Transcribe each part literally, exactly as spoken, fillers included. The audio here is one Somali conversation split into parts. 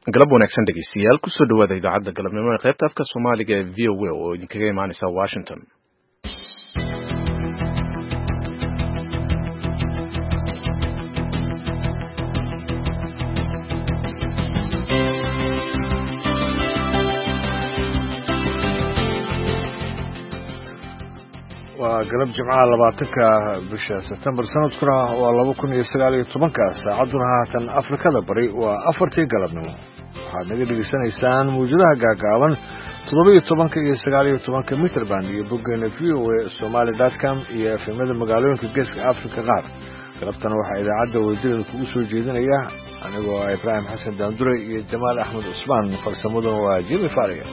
galab wanaagsan dhegeystayaal kusoo dhawaada idaacadda galabnimo ee qaybta afka Soomaaliga ee V O A oo idinkaga imaanaysa Washington. waa galab jimcaha labaatanka bisha September sanadkuna waa laba kun iyo sagaal iyo tobanka saacaduna haatan Afrikada bari waa afartii galabnimo waxaad naga dhegeysanaysaan muujadaha gaagaaban toddoba iyo tobanka iyo sagaal iyo tobanka mitir band iyo boggeena V O A somali dot com iyo efemada magaalooyinka geeska Afrika qaar galabtana waxaa idaacadda wadadan kugu soo jeedinaya anigoo Ibrahim Xasan Daandure iyo Jamaal Axmed Cusmaan farsamaduna waa Jimmy Faria.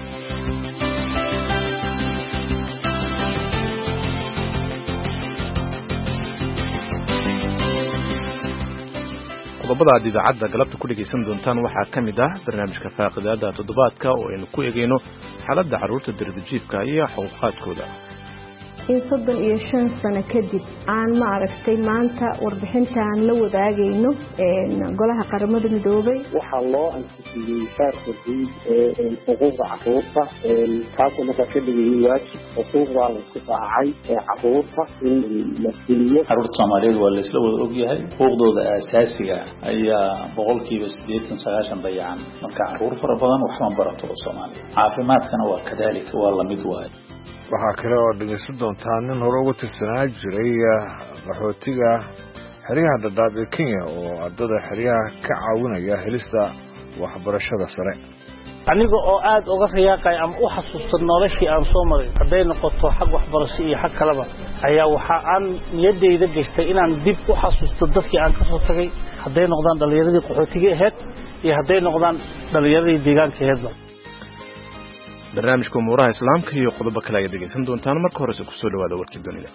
qodobada aad idaacadda galabta ku dhageysan doontaan waxaa ka mid ah barnaamijka faaqidaada toddobaadka oo aynu ku eegayno xaaladda carruurta darbijiifka iyo xuquuqaadkooda in soddon iyo shan sano kadib aan ma aragtay maanta warbixintaan la wadaagayno golaha qaramada midoobay waxaa loo ansixiyey xeerka guud ee xuquuqda carruurta taasoo markaa ka dhigayay waajib xuquuqdaa la isku raacay ee carruurta in la fuliyo. carruurta Soomaaliyeed waa la isla wada ogyahay xuquuqdooda aasaasiga ayaa boqolkiiba siddeetan sagaashan dayacan marka carruur fara badan wax ma barato Soomaaliya caafimaadkana waa kadaalika waa la mid waay. waxaa kale oo dhegeysan doontaa nin hore uga tirsanaa jiray qaxootiga xeryaha dadaab ee Kenya oo ardada xeryaha ka caawinaya helista waxbarashada sare. aniga oo aad uga riyaaqay ama u xasuusto noloshii aan soo maray haday noqoto xaq waxbarasho iyo xaq kalaba ayaa waxa aan niyadeyda gashtay inaan dib u xasuusto dadkii aan ka soo tagay haday noqdaan dhalinyaradii qaxootiga ahayd iyo haday noqdaan dhalinyaradii deegaanka ahaydba. barnaamijka umuuraha islaamka iyo qodobo kale ayaad dhegeysan doontaan marka horese kusoo dhawaada warkii dunida.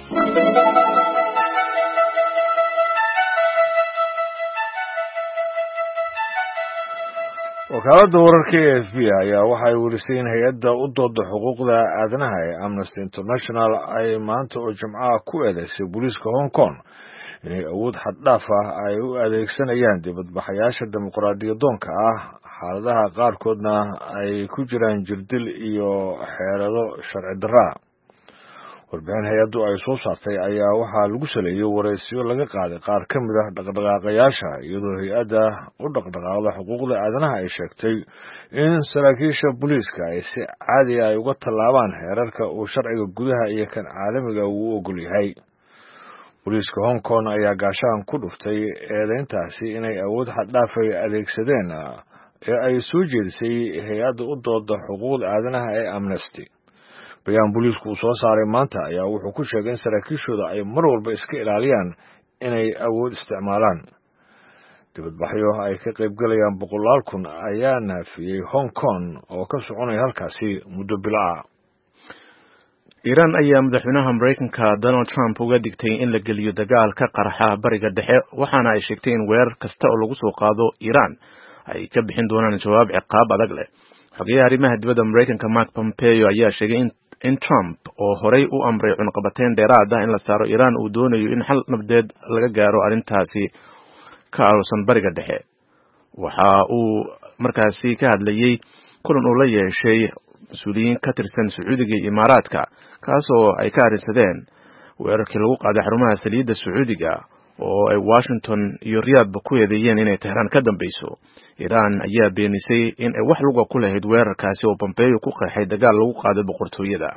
wakaaladda wararka ee F B I ayaa waxay warisay in hay-adda u dooda xuquuqda aadanaha ee Amnesty International ay maanta oo jimcaha ku eedeysay booliiska Hong Kong inay awood xad dhaaf ah ay u adeegsanayaan dibadbaxayaasha dimuqraadiyadoonka ah xaaladaha qaarkoodna ay ku jiraan jirdil iyo xeelado sharci darra. warbixin hay-addu ay soo saartay ayaa waxaa lagu saleeyay waraysiyo laga qaaday qaar ka mid ah dhaqdhaqaaqayaasha iyadoo hay-adda u dhaqdhaqaaqda xuquuqda aadanaha ay sheegtay in saraakiisha booliiska ay si caadi ay uga tallaabaan heerarka uu sharciga gudaha iyo kan caalamiga uu u ogol yahay. booliiska Hong Kong ayaa gaashaan ku dhuftay eedeyntaasi inay awood xad dhaaf ay adeegsadeen ee ay soo jeedisay hay-adda u dooda xuquuqda aadanaha ee Amnesty. bayaan booliisku uu soo saaray maanta ayaa wuxuu ku sheegay in saraakiishooda ay mar walba iska ilaaliyaan inay awood isticmaalaan. dibadbaxyo ay ka qaybgalayaan boqolaal kun ayaa naafiyey Hong Kong oo ka soconaya halkaasi muddo bilo ah. Iran ayaa madaxweynaha Mareykanka Donald Trump uga digtay in la geliyo dagaal ka qarxa bariga dhexe waxaana ay sheegtay in weerar kasta oo lagu soo qaado Iran ay ka bixin doonaan jawaab ciqaab adag leh. xogeyaha arrimaha dibadda Mareykanka Mark Pompeo ayaa sheegay in in Trump oo horey u amray cunaqabateyn dheeraad ah in la saaro Iran uu doonayo in xal nabdeed laga gaaro arrintaasi ka aarusan bariga dhexe. waxa uu markaasi ka hadlayay kulan uu la yeeshay mas'uuliyiin ka tirsan Sacuudiga iyo Imaaraadka kaasoo ay ka arrinsadeen weerarkii lagu qaaday xarumaha saliidda Sacuudiga oo ay Washington iyo Riyadh ku eedeeyeen inay Tehran ka dambeyso. Iran ayaa beenisay in ay wax luga ku lahayd weerarkaasi oo Pompeo ku qeexay dagaal lagu qaaday boqortooyada.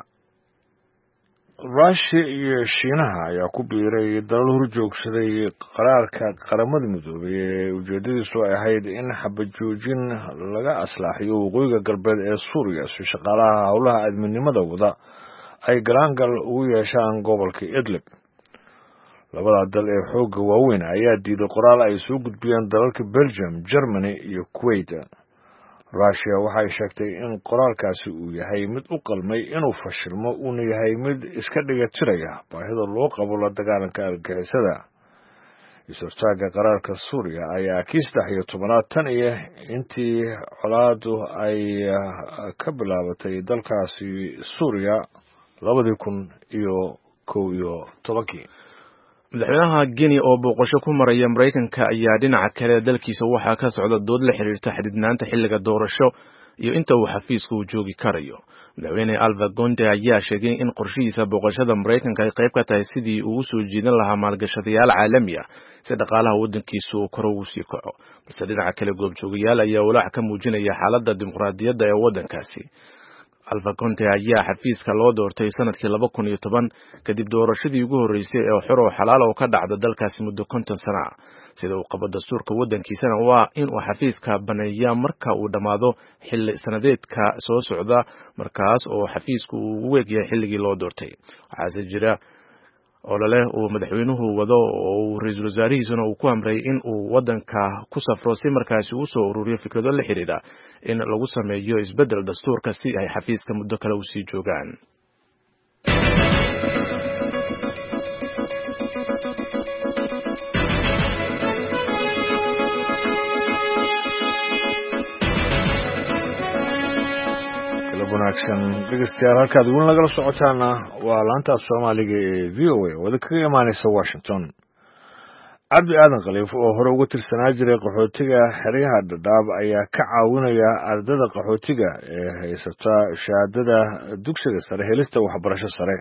Russia iyo Shiinaha ayaa ku biiray dalal horjoogsaday qaraarka qaramada midoobay ee ujeedadiisu ay ahayd in xabajoojin laga aslaaxiyo waqooyiga galbeed ee Suuriya si shaqaalaha howlaha aadminimada wada ay galaangal ugu yeeshaan gobolka Idlib. labada dal ee xoogga waaweyn ayaa diiday qoraal ay soo gudbiyeen dalalka Belgium, Germany iyo Kuwait. Russia waxay sheegtay in qoraalkaasi uu yahay mid u qalmay inuu fashilmo uuna yahay mid iska dhiga tiraya baahida loo qabo la dagaalanka argagixisada. isurtaaga qaraarka Suuriya ayaa kii saddex iyo tobanaad tan iyo intii colaadu ay ka bilaabatay dalkaasi Suuriya labadii kun iyo kow iyo tobankii. madaxweynaha Guinea oo booqasho ku maraya Mareykanka ayaa dhinaca kale dalkiisa waxaa ka socda dood la xiriirta xididnaanta xilliga doorasho iyo inta uu xafiisku u joogi karayo. madaxweyne Alpha Conde ayaa sheegay in qorshihiisa booqashada Mareykanka ay qayb ka tahay sidii uu soo jiidan lahaa maalgashadayaal caalami ah si dhaqaalaha waddankiisa uu kor ugu sii kaco. balse dhinaca kale goobjoogayaal ayaa walaac ka muujinaya xaaladda dimuqraadiyadda ee waddankaasi. Alpha Conde ayaa xafiiska loo doortay sanadkii laba kun iyo toban kadib doorashadii ugu horeysay ee xor oo xalaal oo ka dhacda dalkaasi muddo konton sano ah. sida uu qabo dastuurka waddankiisana waa in uu xafiiska baneeyaa marka uu dhammaado xilli sanadeedka soo socda markaas oo xafiisku uu u weegyahay xilligii loo doortay. waxaase jira olole uu madaxweynuhu wado oo uu ra'iisul wasaarihiisuna uu ku amray in uu waddanka ku safro si markaasi uu soo ururiyo fikrado la xiriira in lagu sameeyo isbeddel dastuurka si ay xafiiska muddo kale u sii joogaan. wanaagsan dhegeystayaal halkaad weli nagala socotaana waa laanta Soomaaliga ee V O A oo ka imaanaysa Washington. Cabdi Aadan Khaliif oo hore uga tirsanaa jiray qaxootiga xeryaha Dadaab ayaa ka caawinaya ardayda qaxootiga ee haysata shahaadada dugsiga sare helista waxbarasho sare.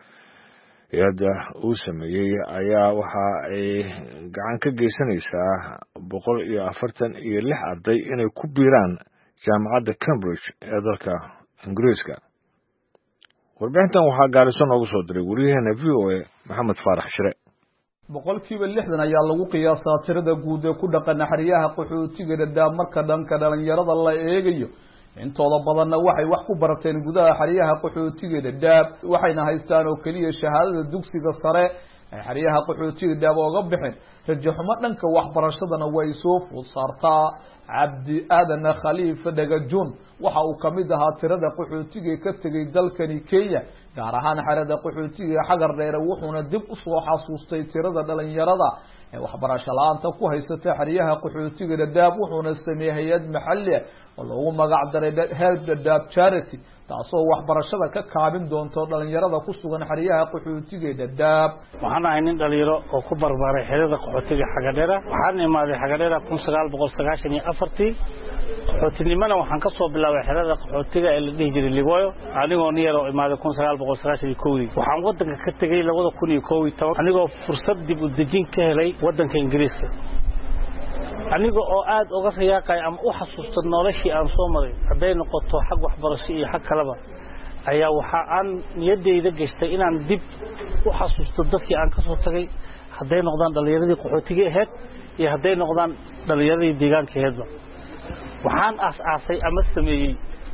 iyada uu sameeyay ayaa waxa ay gacan ka geysanaysaa boqol iyo afartan iyo lix arday inay ku biiraan jaamacadda Cambridge ee dalka Ingiriiska. warbixintan waxaa gaariso noogu soo diray wariyaheena V O A Maxamed Faarax Shire. boqolkiiba lixdan ayaa lagu qiyaasaa tirada guud ee ku dhaqan xeryaha qaxootiga Dadaab marka dhanka dhalinyarada la eegayo. intooda badanna waxay wax ku barateen gudaha xeryaha qaxootiga Dadaab waxayna haystaan oo kaliya shahaadada dugsiga sare ee xeryaha qaxootiga Dadaab oo bixin rajo xumo dhanka waxbarashadana way soo food saartaa. Cabdi Aadan Khaliif Dagajun waxa uu kamid ahaa tirada qaxootiga ka tagay dalkani Kenya gaar ahaan xerada qaxootiga Xagar Dheer wuxuuna dib u soo xasuustay tirada dhalinyarada ee waxbarasho la'aanta ku haysata xeryaha qaxootiga Dadaab wuxuuna sameeyay hay'ad maxalli ah oo loogu magac daray Help Dadaab Charity taasoo waxbarashada ka kaabin doonto dhalinyarada ku sugan xeryaha qaxootiga Dadaab. waxaan ahay nin dhalinyaro oo ku barbaaray xerada qaxootiga Xagar Dheer waxaan imaaday Xagar Dheer kun sagaal boqol sagaashan iyo afartii qaxootinimada waxaan ka soo bilaabay xerada qaxootiga ee la dhihi jiray Ligoyo anigoo niyar oo imaaday kun sagaal boqol sagaashan iyo kow waxaan wadanka ka tagay laba kun iyo kow iyo toban anigoo fursad dib u dejin ka helay wadanka Ingiriiska aniga oo aad uga riyaaqay ama u xasuusto noloshii aan soo maray haday noqoto xaq waxbarasho iyo xaq kalaba ayaa waxa aan niyadeyda gashtay inaan dib u xasuusto dadkii aan ka soo tagay haday noqdaan dhalinyaradii qaxootiga ahayd iyo haday noqdaan dhalinyaradii deegaanka ahaydba waxaan aas-aasay ama sameeyay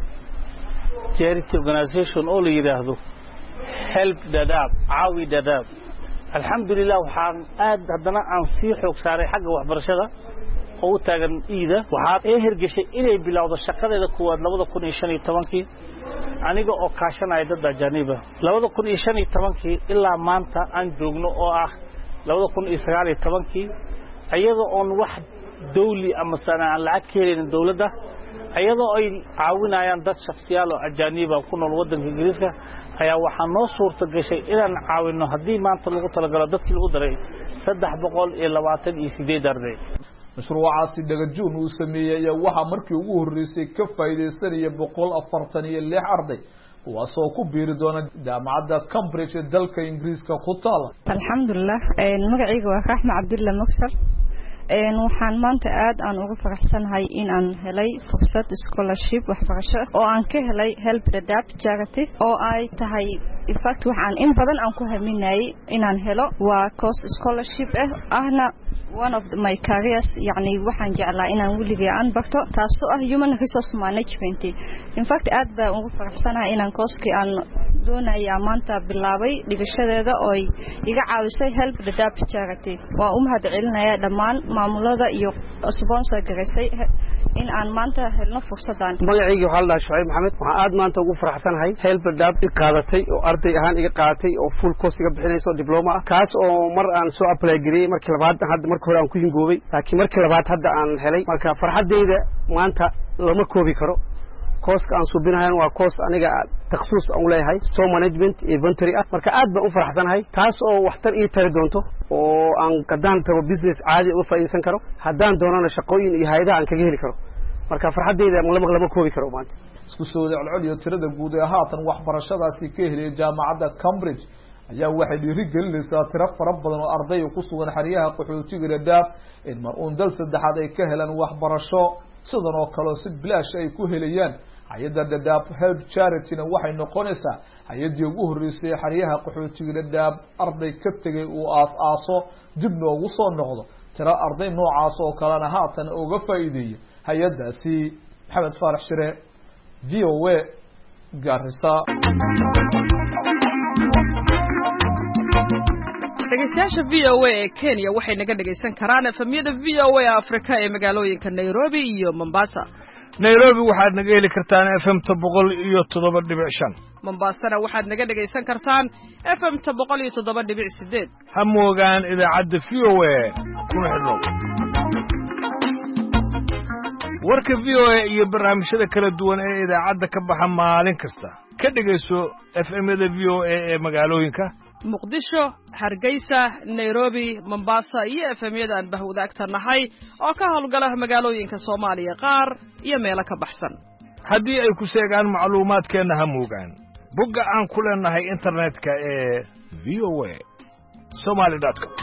charity organization oo la yiraahdo Help Dadaab Caawi Dadaab. alxamdulillah waxaan aad haddana aan sii xoog saaray xagga waxbarashada oo taagan iida waxaa ay hirgashay inay bilowdo shaqadeeda kuwaad laba kun iyo shan iyo toban aniga oo kaashanay dad ajaniba laba kun iyo shan iyo toban ilaa maanta aan joogno oo ah laba kun iyo sagaal iyo toban ayadoo on wax dawli ama sanaa lacag keenin dawladda ayadoo ay caawinayaan dad shakhsiyaal oo ajaniba ku nool wadanka Ingiriiska ayaa waxaa noo suurta gashay inaan caawino haddii maanta lagu talagalo dadkii lagu daray saddex boqol iyo labaatan iyo sideed arday. mashruucaasi Dagajun uu sameeyay waxa markii ugu horeysay ka faa'iideysanaya boqol afartan iyo lix arday kuwaasoo ku biiri doona jaamacadda Cambridge ee dalka Ingiriiska ku taal. alxamdulillah magacaygu waa Raxma Cabdulla Muksar een waxaan maanta aad aan ugu faraxsanahay in aan helay fursad scholarship waxbarasho oo aan ka helay Help Dadaab Charity oo ay tahay in fact waxaan in badan aan ku haminay inaan helo waa course scholarship ah ahna one of the, my careers yani waxaan jeclaa inaan wiliga aan barto taasoo ah human resource management. in fact aad baan ugu faraxsanahay inaan course-ki aan doonaya maanta bilaabay dhigashadeeda oo iga caawisay Help Dadaab Charity. waa u mahadcelinayaa dhammaan maamulada iyo sponsor gareysay in aan maanta helno fursadan. magacaygu waxa la Shucayb Maxamed waxaan aad maanta ugu faraxsanahay Help Dadaab qaadatay oo arday ahaan iga qaadatay oo full course iga bixinayso diploma ah kaas oo mar aan soo apply gareeyay markii labaad hadda markii hore aan ku hingoobay laakiin markii labaad hadda aan helay marka farxadeyda maanta lama koobi karo kooska aan suubinahayn waa koos aniga takhasuus aan u leeyahay store management inventory ah marka aad baan u faraxsanahay taas oo waxtar ii tari doonto oo aan kadaan tago business caadi uga faa'iideysan karo haddaan doonana shaqooyin iyo hay'adaha aan kaga heli karo marka farxadeyda lama lama koobi karo maanta isku soo celceliyo tirada guud ee haatan waxbarashadaasi ka helay jaamacadda Cambridge ayaa waxay dhiirigelinaysaa tiro fara badan oo arday ku sugan xariyaha qaxootiga Dadaab in mar uun dal saddexaad ay ka helaan waxbarasho sidan oo kale si bilaash ay ku helayaan hay'adda Dadaab Help Charity-na waxay noqonaysaa hay'adii ugu horeysay xariyaha qaxootiga Dadaab arday ka tagay oo aas-aaso dib noogu soo noqdo tiro arday noocaas oo kalena haatan uga faa'iideeyay hay'adaasi Maxamed Faarax Shire V O A Garissa dhegeystayaasha V O A ee Kenya waxay naga dhageysan karaan efemyada V O A Afrika ee magaalooyinka Nairobi iyo Mombasa. Nairobi waxaad naga heli kartaan F M boqol iyo toddoba dhibic shan. Mombasana waxaad naga dhageysan kartaan F M boqol iyo toddoba dhibic sideed. Ha moogaan idaacadda V O A kuna xidhnow. warka V O A iyo barnaamijyada kala duwan ee idaacadda ka baxa maalin kasta ka dhageyso F M-yada V O A ee magaalooyinka Muqdisho, Hargeysa, Nairobi, Mombasa iyo F M-yada aan bahwadaagta nahay oo ka howlgala magaalooyinka Soomaaliya qaar iyo meelo ka baxsan. haddii ay ku sheegaan macluumaadkeena ha moogaan bogga aan ku leenahay internetka ee v o a somali dot com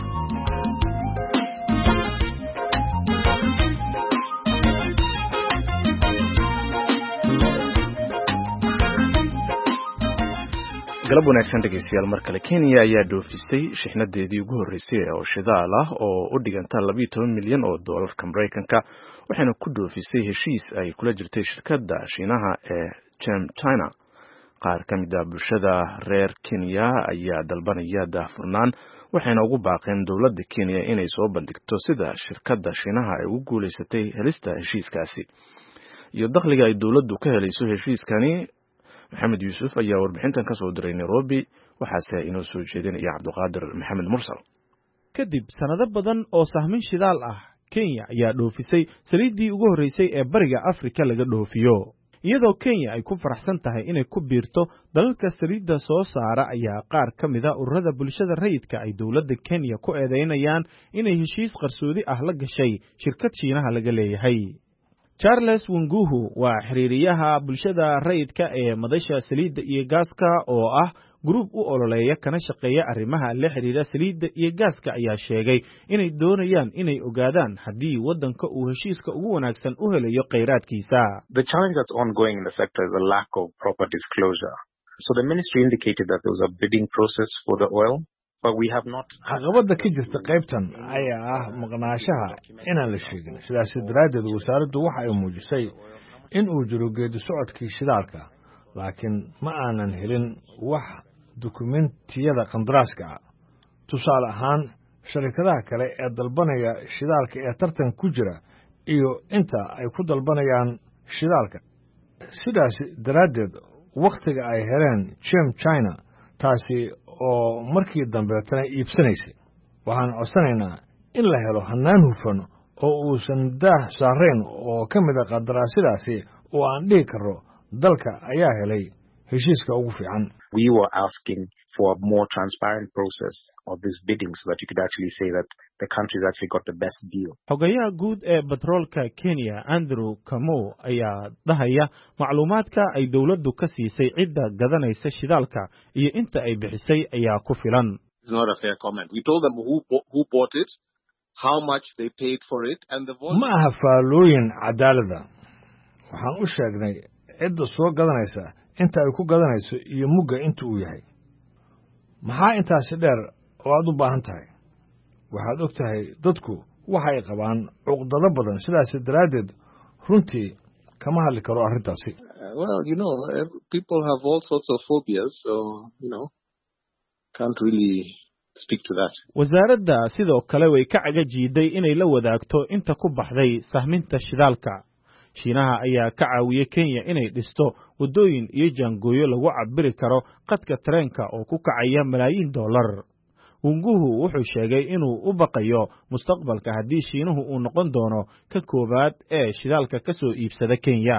galab wanaagsan dhegeystayaal mar kale Kenya ayaa dhoofisay shixnadeedii ugu horeysay oo shidaal ah oo u dhiganta laba iyo toban milyan oo doolarka Mareykanka waxaana ku dhoofisay heshiis ay kula jirtay shirkadda Shiinaha ee China qaar ka mid ah bulshada reer Kenya ayaa dalbanaya daahfurnaan waxayna ugu baaqeen dowladda Kenya inay soo bandhigto sida shirkadda Shiinaha ay ugu guuleysatay helista heshiiskaasi iyo dakhliga ay dowladdu ka helayso heshiiskani maxamed yuusuf ayaa warbixintan ka soo diray Nairobi waxaase inoo soo jeedinaya Cabduqaadir Maxamed Mursal kadib sanado badan oo sahmin shidaal ah Kenya ayaa dhoofisay saliidii ugu horeysay ee bariga Afrika laga dhoofiyo iyadoo Kenya ay ku faraxsan tahay inay ku biirto dalalka saliidda soo saara ayaa qaar ka mid ah ururada bulshada rayidka ay dowladda Kenya ku eedeynayaan inay heshiis qarsoodi ah la gashay shirkad Shiinaha laga leeyahay Charles Wunguhu waa xiriiriyaha bulshada rayidka ee madasha saliidda iyo gaaska oo ah group u ololeeya kana shaqeeya arrimaha la xiriira saliidda iyo gaaska ayaa sheegay inay doonayaan inay ogaadaan haddii waddanka uu heshiiska ugu wanaagsan u helayo kheyraadkiisa. The challenge that's ongoing in the sector is a lack of proper disclosure. So the ministry indicated that there was a bidding process for the oil. But we have not caqabada ka jirta qaybtan ayaa ah maqnaashaha inaan la sheegin sidaas daraadeed wasaaraddu waxa ay muujisay in uu jiro geedi socodkii shidaalka laakiin ma aanan helin wax dukumentiyada qandaraaska ah tusaale ahaan sharikadaha kale ee dalbanaya shidaalka ee tartan ku jira iyo inta ay ku dalbanayaan shidaalka sidaas daraadeed wakhtiga ay heleen Chem China taasi oo markii dambeetana iibsanaysay waxaan codsanaynaa in la helo hannaan hufan oo uusan daah saarayn oo ka mid ah qandaraasadaasi oo aan dhihi karro dalka ayaa helay heshiiska ugu fiican. We were asking for a more transparent process of this bidding so that you could actually say that the country's actually got the best deal. Xogayaha guud ee batroolka Kenya Andrew Kamau ayaa dhahaya macluumaadka ay dawladdu ka siisay cidda gadanaysa shidaalka iyo inta ay bixisay ayaa ku filan. It's not a fair comment. We told them who who bought it, how much they paid for it and the volume. Ma aha faalooyin cadaalada. Waxaan u sheegnay cidda soo gadanaysa inta ay ku gadanayso iyo mugga inta uu yahay. Maxaa intaasi dheer oo aad u baahan tahay? Waxaad og tahay dadku waxay qabaan cuqdado badan sidaas daraadeed runtii kama hadli karo arrintaasi. Well, you know, people have all sorts of phobias, so, you know, can't really speak to that. Wasaaradda sidoo kale way ka cagajiiday inay la wadaagto inta ku baxday sahminta shidaalka. Shiinaha ayaa ka caawiyay Kenya inay dhisto wadooyin iyo jaangooyo lagu cabiri karo qadka tareenka oo ku kacaya malaayiin dollar. Wunguhu wuxuu sheegay inuu u baqayo mustaqbalka haddii Shiinuhu uu noqon doono ka koobaad ee shidaalka ka soo iibsada Kenya.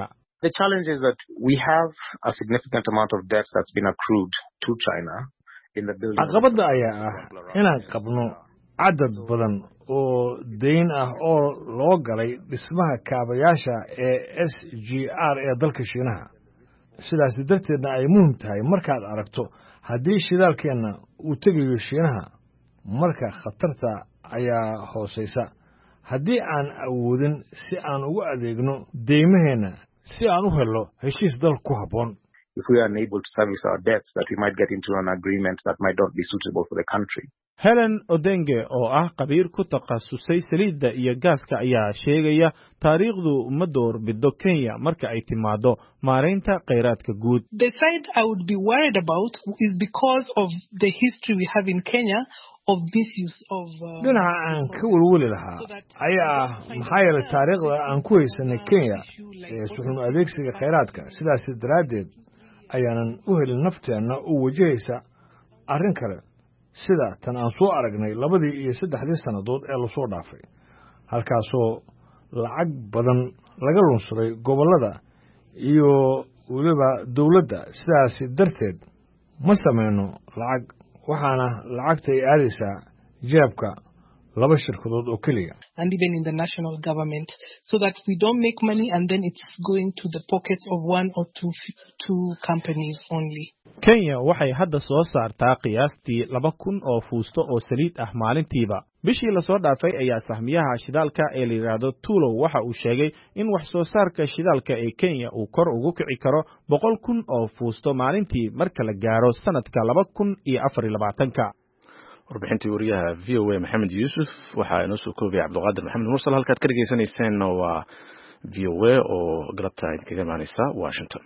The challenge is that we have a significant amount of debt that's been accrued to China in the building. caqabadda ayaa ah inaan qabno cadad badan oo deyn ah oo loo galay dhismaha kaabayaasha ee S G R ee dalka Shiinaha. sidaas darteedna ay muhiim tahay markaad aragto haddii shidaalkeenna uu tegayo Shiinaha marka khatarta ayaa hooseysa. haddii aan awoodin si aan ugu adeegno deymaheena si aan u helo heshiis dal ku habboon. If we are unable to service our debts, that we might get into an agreement that might not be suitable for the country. Helen Odenge oo ah qabiir ku takhasusay saliidda iyo gaaska ayaa sheegaya taariikhdu uma door bido Kenya marka ay timaado maareynta kheyraadka guud. The side I would be worried about is because of the history we have in Kenya of misuse of dhinaca aan ka walwali lahaa ayaa ah maxaa yeelay taariikhda aan ku haysanay Kenya ee suxun adeegsiga kheyraadka. sidaas daraadeed ayaanan u helin nafteenna u wajahaysa arrin kale sida tan aan soo aragnay labadii iyo saddexdii sannadood ee lasoo dhaafay halkaasoo lacag badan laga lunsaday gobollada iyo weliba dowladda. sidaas darteed ma samayno lacag waxaana lacagta ay aadaysaa jeebka laba shirkadood oo keliya. and even in the national government so that we don't make money and then it's going to the pockets of one or two two companies only. Kenya waxay hadda soo saartaa qiyaastii laba kun oo fuusto oo saliid ah maalintiiba. bishii la soo dhaafay ayaa sahmiyaha shidaalka ee la yiraahdo Tulow waxa uu sheegay in wax soo saarka shidaalka ee Kenya uu kor ugu kici karo boqol kun oo fuusto maalintii marka la gaaro sanadka laba kun iyo afar iyo labaatan-ka. warbixintii wariyaha V O A Maxamed Yuusuf waxa inoo soo koobay Cabduqaadir Maxamed Mursal. halkaad ka dhageysanayseen waa V O A oo galabta kaga imaanaysa Washington.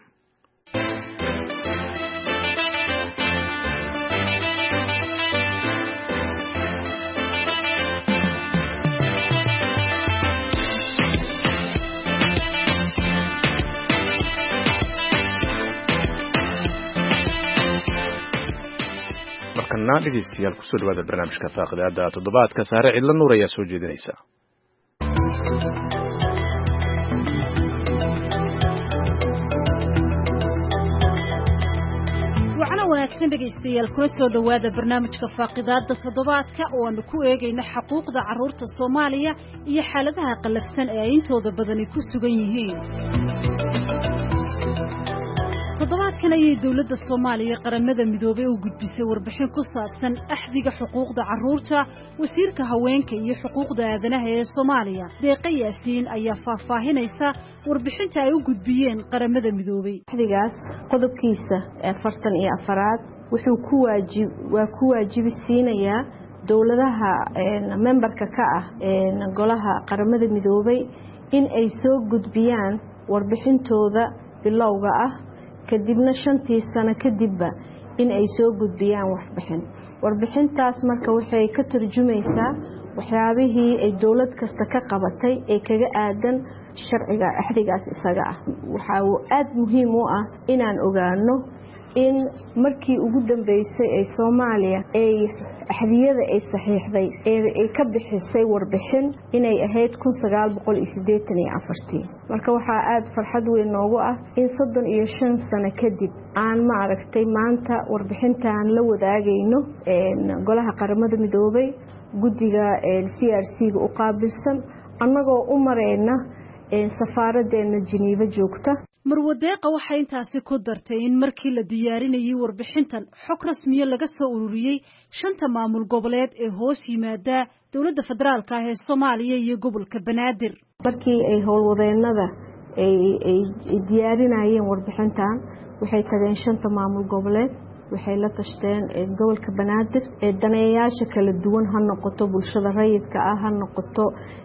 markana dhegeystayaal kusoo dhawaada barnaamijka faaqidaada toddobaadka. Saare Cidla Nuur ayaa soo jeedinaysa. waxaana wanaagsan dhegeystayaal kula soo dhawaada barnaamijka faaqidaada toddobaadka oo aanu ku eegayna xuquuqda carruurta Soomaaliya iyo xaaladaha qalafsan ee ay intooda badani ku sugan yihiin. toddobaadkan ayay dawladda Soomaaliya qaramada midoobay u gudbisay warbixin ku saabsan axdiga xuquuqda carruurta. wasiirka haweenka iyo xuquuqda aadanaha ee Soomaaliya Deeqa Yaasiin ayaa faahfaahinaysa warbixinta ay u gudbiyeen qaramada midoobay. axdigaas qodobkiisa afartan iyo afaraad wuxuu ku waajib waa ku waajibisiinayaa dawladaha memberka ka ah golaha qaramada midoobay in ay soo gudbiyaan warbixintooda bilowga ah kadibna shantii sano kadibba in ay soo gudbiyaan warbixin. warbixintaas marka waxay ka tarjumaysaa waxyaabihii ay dawlad kasta ka qabatay ee kaga aadan sharciga axdigaas isaga ah. waxa uu aad muhiim u ah inaan ogaano in markii ugu dambeysay ee Soomaaliya ay axdiyada ay saxiixday ee ka bixisay warbixin inay ahayd kun sagaal boqol iyo siddeetan iyo afar. marka waxa aad farxad weyn noogu ah in soddon iyo shan sano kadib aan ma aragtay maanta warbixintaan la wadaagayno golaha qaramada midoobay guddiga C R C ga u qaabilsan annagoo u mareyna safaaraddeena Geneva joogta. marwadeeqa waxay intaasi ku dartay in markii la diyaarinayay warbixintan xog rasmiya laga soo ururiyay shanta maamul goboleed ee hoos yimaada dawladda federaalka ah ee Soomaaliya iyo gobolka Banaadir. markii ay howlwadeenada ay ay diyaarinayeen warbixintan waxay tageen shanta maamul goboleed waxay la tashteen gobolka Banaadir ee daneeyaasha kala duwan ha noqoto bulshada rayidka ah ha noqoto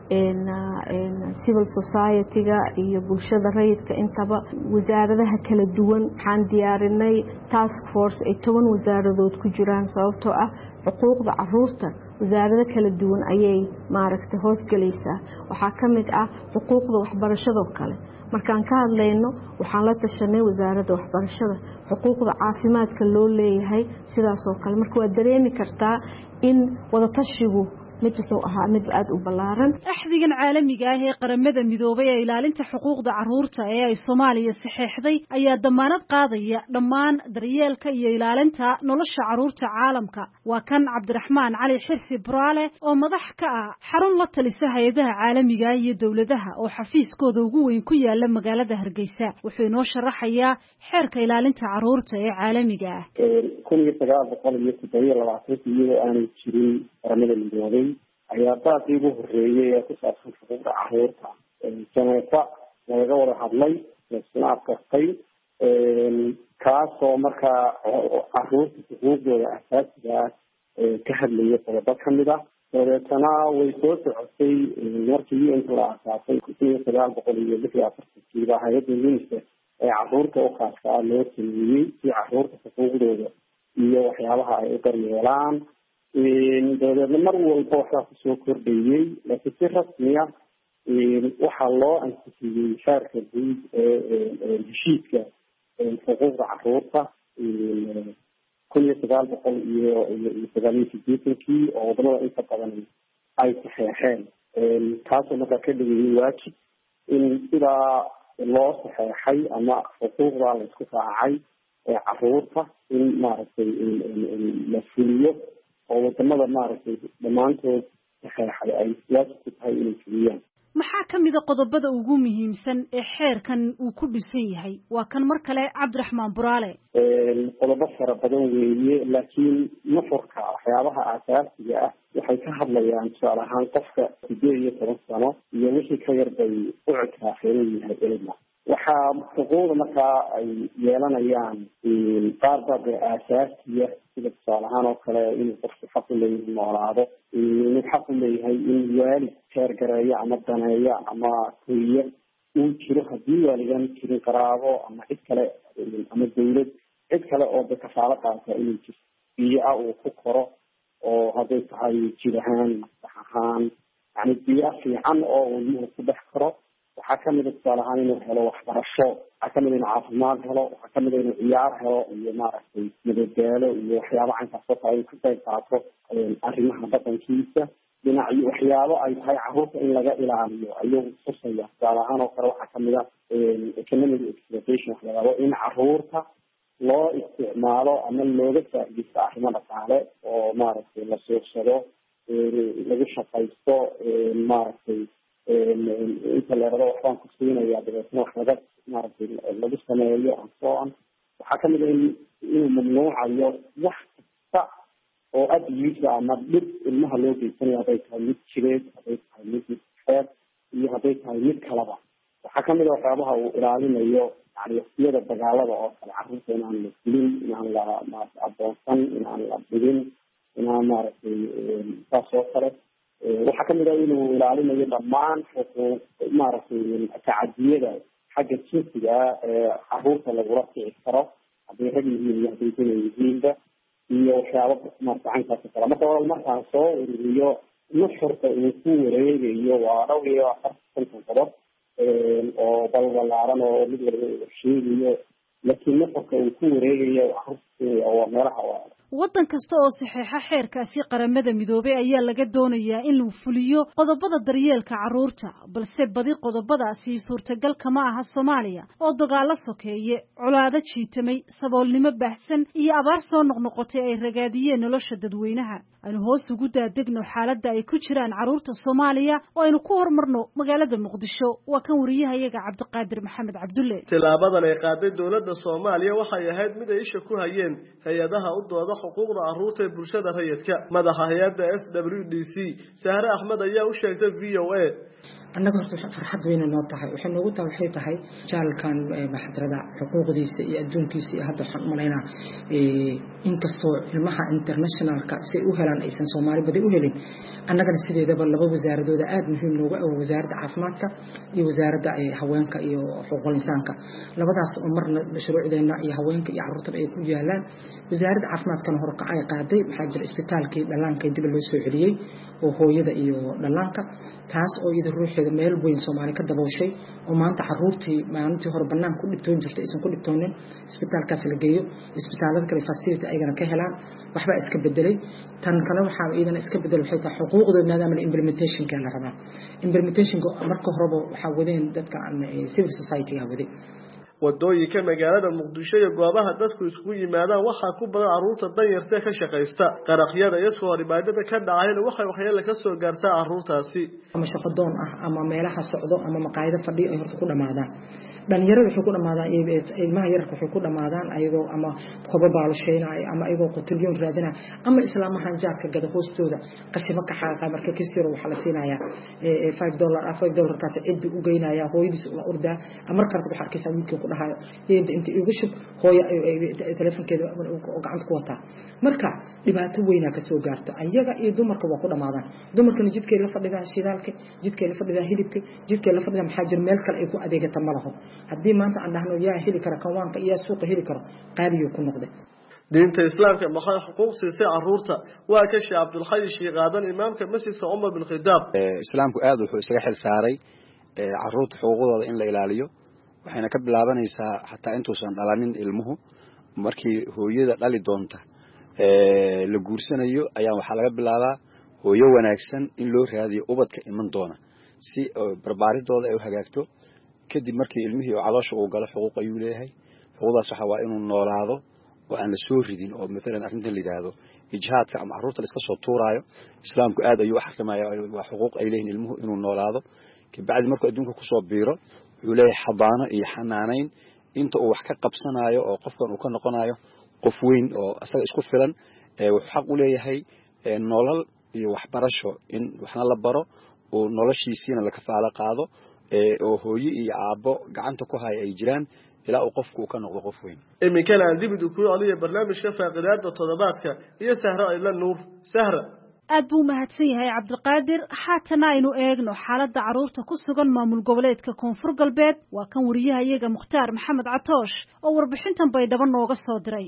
civil society-ga iyo bulshada rayidka intaba wasaaradaha kala duwan. waxaan diyaarinay task force ay toban wasaaradood ku jiraan sababtoo ah xuquuqda carruurta wasaarado kala duwan ayay maaragtay hoos galaysaa. waxaa ka mid ah xuquuqda waxbarashada kale. markaan ka hadlayno waxaan la tashanay wasaaradda waxbarashada xuquuqda caafimaadka loo leeyahay sidaas oo kale. marka waa dareemi kartaa in wada tashigu mid wuxuu ahaa mid aad u ballaaran. axdigan caalamiga ah ee qaramada midoobay ee ilaalinta xuquuqda carruurta ee ay Soomaaliya saxeexday ayaa damaanad qaadaya dhammaan daryeelka iyo ilaalinta nolosha carruurta caalamka. waa kan Cabdiraxmaan Cali Xirsi Buraale oo madax ka ah xarun la talisa hay'adaha caalamiga iyo dawladaha oo xafiiskooda ugu weyn ku yaala magaalada Hargeysa. wuxuu inoo sharaxayaa xeerka ilaalinta carruurta ee caalamiga ah. kun iyo sagaal boqol iyo siddeed iyo labaatan iyadoo aanay jirin qaramada midoobay ayaa daaqii ugu horreeyay ee ku saabsan xuquuqda carruurta Janeefa laga wada hadlay isna afkartay kaasoo markaa carruurta xuquuqdooda asaasiga ah ka hadlaya qodobo ka mid ah. dabeetana way soo socotay markii u n la aasaasay kun iyo sagaal boqol iyo lix iyo afartankiiba hay-adda UNICEF ee carruurta u khaaska ah loo sameeyey si carruurta xuquuqdooda iyo waxyaabaha ay u daryeelaan. dabeedna mar walba waxaa kusoo kordhayey laakiin si rasmiya waxaa loo ansixiyey xeerka guud ee heshiiska xuquuqda carruurta kun iyo sagaal boqol iyo iyo sagaal iyo sideetankii oo wadamada inta badan ay saxeexeen taasoo markaa ka dhigayay waajib in sidaa loo saxeexay ama xuquuqda la isku raacay ee carruurta in maaragtay la fuliyo oo wadamada maaragtay dhammaantood saxeexay ay waajib ku tahay inay fuliyaan. maxaa ka mid a qodobada ugu muhiimsan ee xeerkan uu ku dhisan yahay? waa kan mar kale Cabdiraxmaan Buraale. qodobo fara badan weeye laakiin nuxurka waxyaabaha aasaasiga ah waxay ka hadlayaan tusaale ahaan qofka sideed iyo toban sano iyo wixii ka yar bay u ictiraafeen yahay ilma. waxaa xuquuqda markaa ay yeelanayaan qaar baa aasaasiya sida tusaale ahaan oo kale inuu qofku xaq u leeyahay noolaado, inuu xaq u leeyahay in waalid teergareeyo ama daneeyo ama koriyo uu jiro haddii waalidan jirin qaraabo ama cid kale ama dawlad cid kale oo da kafaalo qaata inuu jiro biyo ah uu ku koro oo hadday tahay jir ahaan maskax ahaan yani biyo fiican oo ilmuhu ku dhex karo. waxaa kamid a tusaale ahaan inuu helo waxbarasho, waxaa kamid a inuu caafimaad helo, waxaa kamid a inuu ciyaar helo iyo maaragtay madadaalo iyo waxyaaba caynkaas oo kale ay ku qayb qaato arrimaha dhaqankiisa. dhinacyo waxyaabo ay tahay carruurta in laga ilaaliyo ayuu tusaya. tusaale ahaan oo kale waxaa kamid a economic exploitation wax layaabo in carruurta loo isticmaalo ama looga faa'iidaysto arrimo dhaqaale oo maaragtay la suuqsado, lagu shaqaysto, maaragtay inta leerado waxbaan ku siinaya dabeetna wax laga maaragtay lagu sameeyo ansoon. waxaa kamid a in inuu mamnuucayo wax kasta oo abuse ama dhib ilmaha loo geysanayo hadday tahay mid jireed, hadday tahay mid xeer iyo hadday tahay mid kalaba. waxaa kamid a waxyaabaha uu ilaalinayo yani waqtiyada dagaalada oo kale carruurta inaan la dilin, inaan la adoonsan, inaan la dhigin, inaan maaragtay saas oo kale. waxaa kamid a inuu ilaalinayo dhammaan xuquuq maaragtay tacadiyada xagga jinsiga ee carruurta lagula kici karo hadday rag yihiin iyo hadday dana yihiinba iyo waxyaaba maarata caynkaas oo kale. marka wal markaan soo ururiyo nuxurka uu ku wareegayo waa dhowr iyo afartan konton qodob oo balbalaaran oo mid walba sheegayo laakiin nuxurka uu ku wareegayo carruurta oo meelaha waa waddan kasta oo saxeexa xeerkaasi qaramada midoobay ayaa laga doonayaa in lagu fuliyo qodobada daryeelka carruurta, balse badi qodobadaasi suurtagal kama aha Soomaaliya oo dagaalo sokeeye, colaado jiitamay, saboolnimo baahsan iyo abaar soo noqnoqotay ay ragaadiyeen nolosha dadweynaha. aynu hoos ugu daadegno xaaladda ay ku jiraan carruurta Soomaaliya oo aynu ku hormarno magaalada Muqdisho. waa kan wariyahayaga Cabdiqaadir Maxamed Cabdulle. tilaabadan ay qaaday dowladda Soomaaliya waxay ahayd mid ay isha ku hayeen hay'adaha u dooda xuquuqda carruurta ee bulshada rayidka. madaxa hay'adda S W D C Sahra Ahmed ayaa u sheegtay V O A annaga horta farxad weyn noo tahay. waxay noogu tahay waxay tahay jaalkan maxadrada xuquuqdiisa iyo adduunkiisa iyo hadda waxaan umaleynaa inkastoo ilmaha internationalka si u helaan aysan Soomaali badi u helin, annagana sideedaba laba wasaaradooda aad muhiim noogu ah wasaaradda caafimaadka iyo wasaaradda haweenka iyo xuquuqul insaanka. labadaas oo marna shuruucdeena iyo haweenka iyo carruurta ay ku yaalaan. wasaaradda caafimaadka tallaabkan horka ay qaaday maxaa jira isbitaalkii dhallaanka dib loo soo celiyay oo hooyada iyo dhallaanka taas oo iyada ruuxeeda meel weyn Soomaali ka dabooshay oo maanta caruurtii maalintii hore banaan ku dhibtoon jirtay isan ku dhibtoonin isbitaalkaas la geeyo isbitaalada kale facility ayagana ka helaan waxba iska bedelay tan kale waxa iyadana iska bedel waxay tahay xuquuqdooda maadaama implementation ka la rabaa implementation marka horeba waxa wadeen dadka civil society ah waday wadooyinka magaalada Muqdisho iyo goobaha dadku isku yimaadaan waxa ku badan caruurta danyarta ka shaqeysta qaraxyada iyo soo hormaadada ka dhacayna waxay waxyeello ka soo gaartaa caruurtaasi ama shaqo doon ah ama meelaha socdo ama maqaayada fadhiyo ay horta ku dhamaadaan dhalinyarada waxay ku dhamaadaan ilmaha yarka waxay ku dhamaadaan ayagoo ama kobo baalasheynay ama ayagoo qotilyoon raadina ama islaamahan jaadka gada hoostooda qashimo ka xaqaa marka kasiro waxa la siinaya five dollars five dollars kaas cid u geynaya hooyadiis la urdaa ama qarqad waxa arkaysaa wiilka ku dhahayo yeenta inta igu shub hooyo telefonkeeda oo gacanta ku wata marka dhibaato weyn ka soo gaarto ayaga iyo dumarka waa ku dhamaadaan dumarkana jidkay la fadhida shidaalka jidkay la fadhida hilibka jidkay la fadhida maxaa jir meel kale ay ku adeegata malaho haddii maanta aan dhahno yaa heli kara kawaanka iyo suuqa heli karo qaaliyo ku noqday diinta islaamka maxay xuquuq siisay caruurta waa ka Sheekh Abdul Hayy Sheekh Aadan imaamka masjidka Umar bin Khadaab islaamku aad wuxuu isaga xil saaray caruurta xuquuqdooda in la ilaaliyo waxayna ka bilaabanaysaa xataa intuusan dhalanin ilmuhu markii hooyada dhali doonta ee la guursanayo ayaa waxa laga bilaabaa hooyo wanaagsan in loo raadiyo ubadka iman doona si barbaaridooda ay u hagaagto kadib markii ilmihii oo caloosha uu galo xuquuq ayuu leeyahay xuquuqdaas waxa waa inuu noolaado oo aan la soo ridin oo midna arrintan lidaado ijhaadka ama caruurta la iska soo tuuraayo islaamku aad ayuu xarkamaya waa xuquuq ay leeyihiin ilmuhu inuu noolaado kabacdi markuu adduunka ku soo biiro wuxuu leeyahay xadaano iyo xanaanayn inta uu wax ka qabsanayo oo qofkan uu ka noqonayo qof weyn oo asaga isku filan ee wuxuu xaq u leeyahay nolol iyo waxbarasho in waxna la baro oo noloshiisina la kafaalo qaado ee oo hooyo iyo aabbo gacanta ku hay ay jiraan ilaa uu qofku ka noqdo qof weyn iminkana aan dib u ku celiyo barnaamijka faaqidaada toddobaadka iyo Sahra Ayla Nuur Sahra aad buu mahadsan yahay Cabdiqaadir haatana aynu eegno xaaladda caruurta ku sugan maamul goboleedka Koonfur Galbeed waa kan wariyaha iyaga Mukhtaar Maxamed Catoosh oo warbixintan Baydhabo nooga soo diray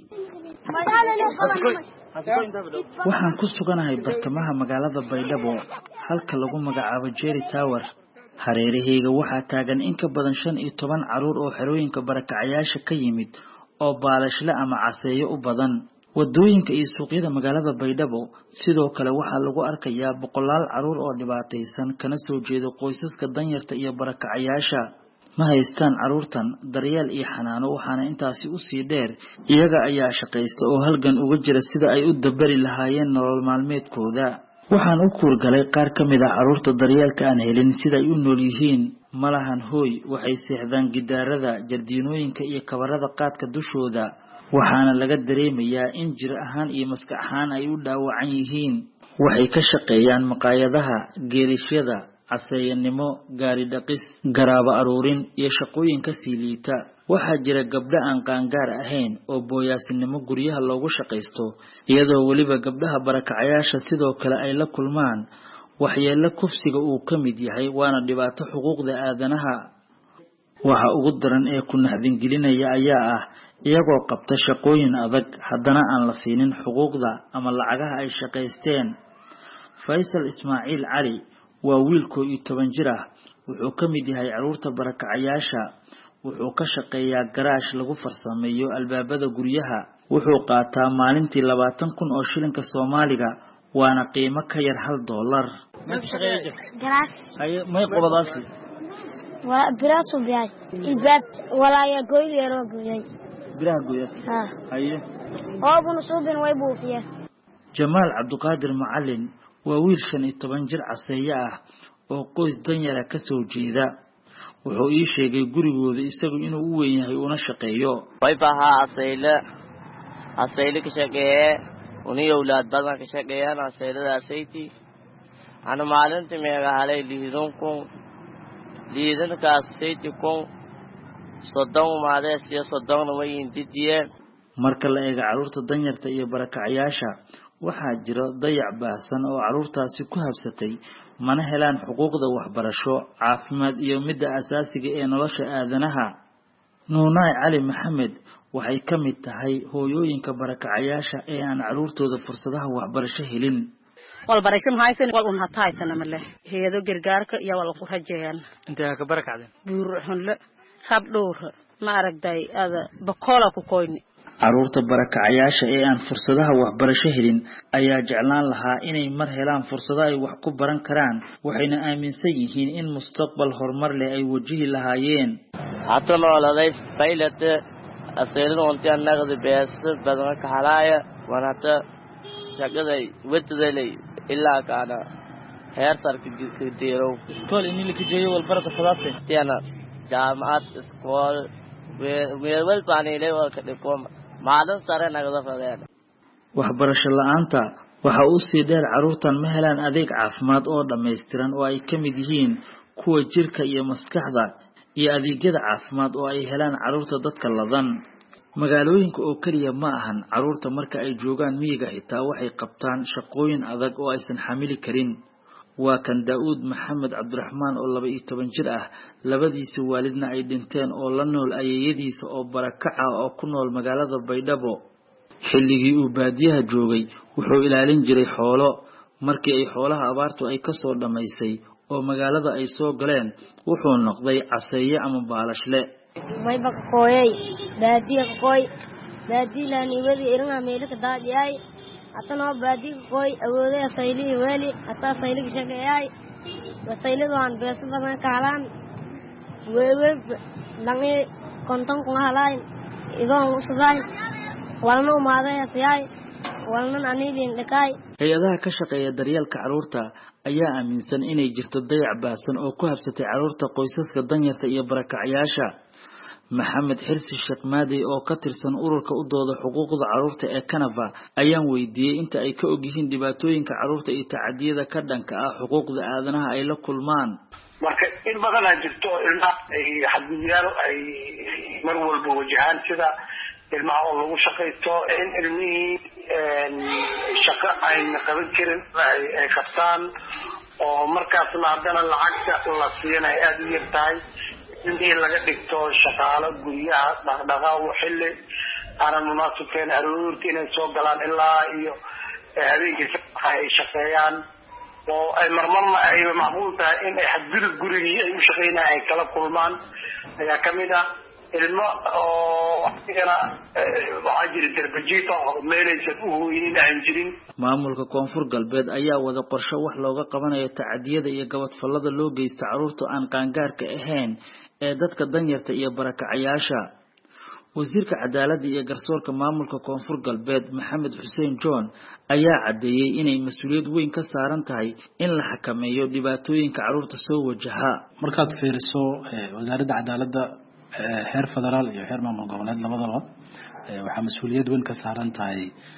waxaan ku suganahay bartamaha magaalada Baydhabo halka lagu magacaabo Jerry Tower hareerahayga waxaa taagan in ka badan shan iyo toban caruur oo xerooyinka barakacayaasha ka yimid oo baalashle ama caseeyo u badan wadooyinka iyo suuqyada magaalada Baydhabo sidoo kale waxaa lagu arkayaa boqolaal caruur oo dhibaataysan kana soo jeedo qoysaska danyarta iyo barakacayaasha ma haystaan caruurtan daryeel iyo xanaano waxaana intaasi u sii dheer iyaga ayaa shaqaysta oo halgan uga jira sida ay u dabari lahaayeen nolol maalmeedkooda waxaan u kuurgalay qaar ka mid ah caruurta daryeelka aan helin sida ay u nool yihiin malahan hooy waxay seexdaan gidaarada jardiinooyinka iyo kabarada qaadka dushooda waxaana laga dareemayaa in jir ahaan iyo maskax ahaan ay u dhaawacan yihiin waxay ka shaqeeyaan maqaayadaha geelishyada caseeyanimo gaari dhaqis garaabo aruurin iyo shaqooyinka sii liita waxaa jira gabdho aan qaangaar ahayn oo booyaasinimo guryaha loogu shaqaysto iyadoo weliba gabdhaha barakacayaasha sidoo kale ay la kulmaan waxyeello kufsiga uu ka mid yahay waana dhibaato xuquuqda aadanaha waxa ugu daran ee ku naxdin gelinaya ayaa ah iyagoo qabta shaqooyin adag haddana aan la siinin xuquuqda ama lacagaha ay shaqaysteen Faisal Ismaaciil Cali waa wiil koo iyo toban jir ah wuxuu ka mid yahay caruurta barakacayaasha wuxuu ka shaqeeyaa garaash lagu farsameeyo albaabada guryaha wuxuu qaataa maalintii labaatan kun oo shilinka Soomaaliga waana qiimo ka yar hal dollar garaash may qobadaasi waa biraasu biyaay ilbaab walaaya gooy yaro gooyay biraha gooyas ha haye oo bun suubin way buufiya Jamaal Cabdiqaadir Macallin waa wiil shan iyo toban jir caseeyo ah oo qoys danyara ka soo jeeda wuxuu ii sheegay gurigooda isagu inuu u weyn yahay una shaqeeyo way baha aseyle aseyle ka shaqeeye uni awlaad badan ka shaqeeyaan aseylada aseyti ana maalintii meega halay liidon ku liidan ka aseyti ku soddon maadees iyo soddon way intidiye marka la eego caruurta danyarta iyo barakacayaasha waxaa jira dayac baahsan oo caruurtaasi ku habsatay mana helaan xuquuqda waxbarasho caafimaad iyo midda asaasiga ee nolosha aadanaha Nuunaay Cali Maxamed waxay ka mid tahay hooyooyinka barakacayaasha ee aan caruurtooda fursadaha waxbarasho helin. walbaraysan haysan wal un hataysan ma leh heedo gargaarka iyo wal ku rajeeyaan inta ka barakacday buur xunle hab dhowr ma aragday ada bakola ku koyni. caruurta barakacayaasha ee aan fursadaha waxbarasho helin ayaa jeclaan lahaa inay mar helaan fursado ay wax ku baran karaan, waxayna aaminsan yihiin in mustaqbal horumar leh ay wajihi lahaayeen. hatta nooladay faylata asayrin wanti anagada bees badan ka halaya wanata shaqaday wadaday ilaa kaana heer sarki diiro iskool in la kijeeyo wal barata fadaasay tiana jaamacad iskool meel wal baanile wal ka dhikoom maadan sare nagada fadeen. waxbarasho la'aanta waxa uu sii dheer caruurtan ma helaan adeeg caafimaad oo dhammaystiran oo ay ka mid yihiin kuwa jirka iyo maskaxda iyo adeegyada caafimaad oo ay helaan caruurta dadka ladan. magaalooyinka oo kaliya ma ahan, caruurta marka ay joogaan miyiga xitaa waxay qabtaan shaqooyin adag oo aysan xamili karin. waa kan Daawud Maxamed Cabdiraxmaan oo laba iyo toban jir ah, labadiisa waalidna ay dhinteen oo la nool ayeeyadiisa oo barakaca oo ku nool magaalada Baydhabo. xilligii uu baadiyaha joogay wuxuu ilaalin jiray xoolo, markii ay xoolaha abaartu ay ka soo dhamaysay oo magaalada ay soo galeen wuxuu noqday caseeye ama baalashle. may ba kooyay baadiya kooy baadila ni wadi irna meelka daadiyay atana baadiga kooy awoodaya sayli wali ata sayli shaqeeyay wasaylidu aan bees badan ka halaan weewel langi konton ku halaan idoon usday walna umaaday asiyay walna anidin dhakay. hay'adaha ka shaqeeya daryeelka caruurta ayaa aaminsan inay jirto dayac baasan oo ku habsatay caruurta qoysaska danyarta iyo barakacayaasha. maxamed xirsi sheekh maadi oo ka tirsan ururka u dooda xuquuqda caruurta ee Canada ayaan weydiiyay inta ay ka og yihiin dhibaatooyinka caruurta iyo tacadiyada ka dhanka ah xuquuqda aadanaha ay la kulmaan. marka in badan ay jirto ilmaha ay xadgudubyaal ay mar walba wajahaan, sida ilmaha oo lagu shaqaysto in ilmihii shaqo ayna qaban karin ay qabtaan oo markaasna haddana lacagta la siiyana ay aada u yar tahay. in laga dhigto shaqaalo guryaha dhaqdhaqaaq xilli aanan munaasibkeen aroortii inay soo galaan ilaa iyo habeenkii ay shaqeeyaan oo ay marmarna ay macquul tahay in ay xadgudub gurigii ay u shaqeynayaan ay kala kulmaan. ayaa kamid ah ilmo oo waxigana waxaa jira darbajiita oo meelaysan u hooyinin aan jirin. maamulka koonfur galbeed ayaa wada qorshe wax looga qabanayo tacadiyada iyo gabadfallada loo geysta caruurta aan qaangaarka ahayn ee dadka danyarta iyo barakacayaasha. wasiirka cadaaladda iyo garsoorka maamulka koonfur galbeed Maxamed Xuseen John ayaa cadeeyay inay mas'uuliyad weyn ka saaran tahay in la xakameeyo dhibaatooyinka caruurta soo wajaha. markaad fiiriso wasaaradda cadaaladda heer federaal iyo heer maamul goboleed labadaba waxaa mas'uuliyad weyn ka saaran tahay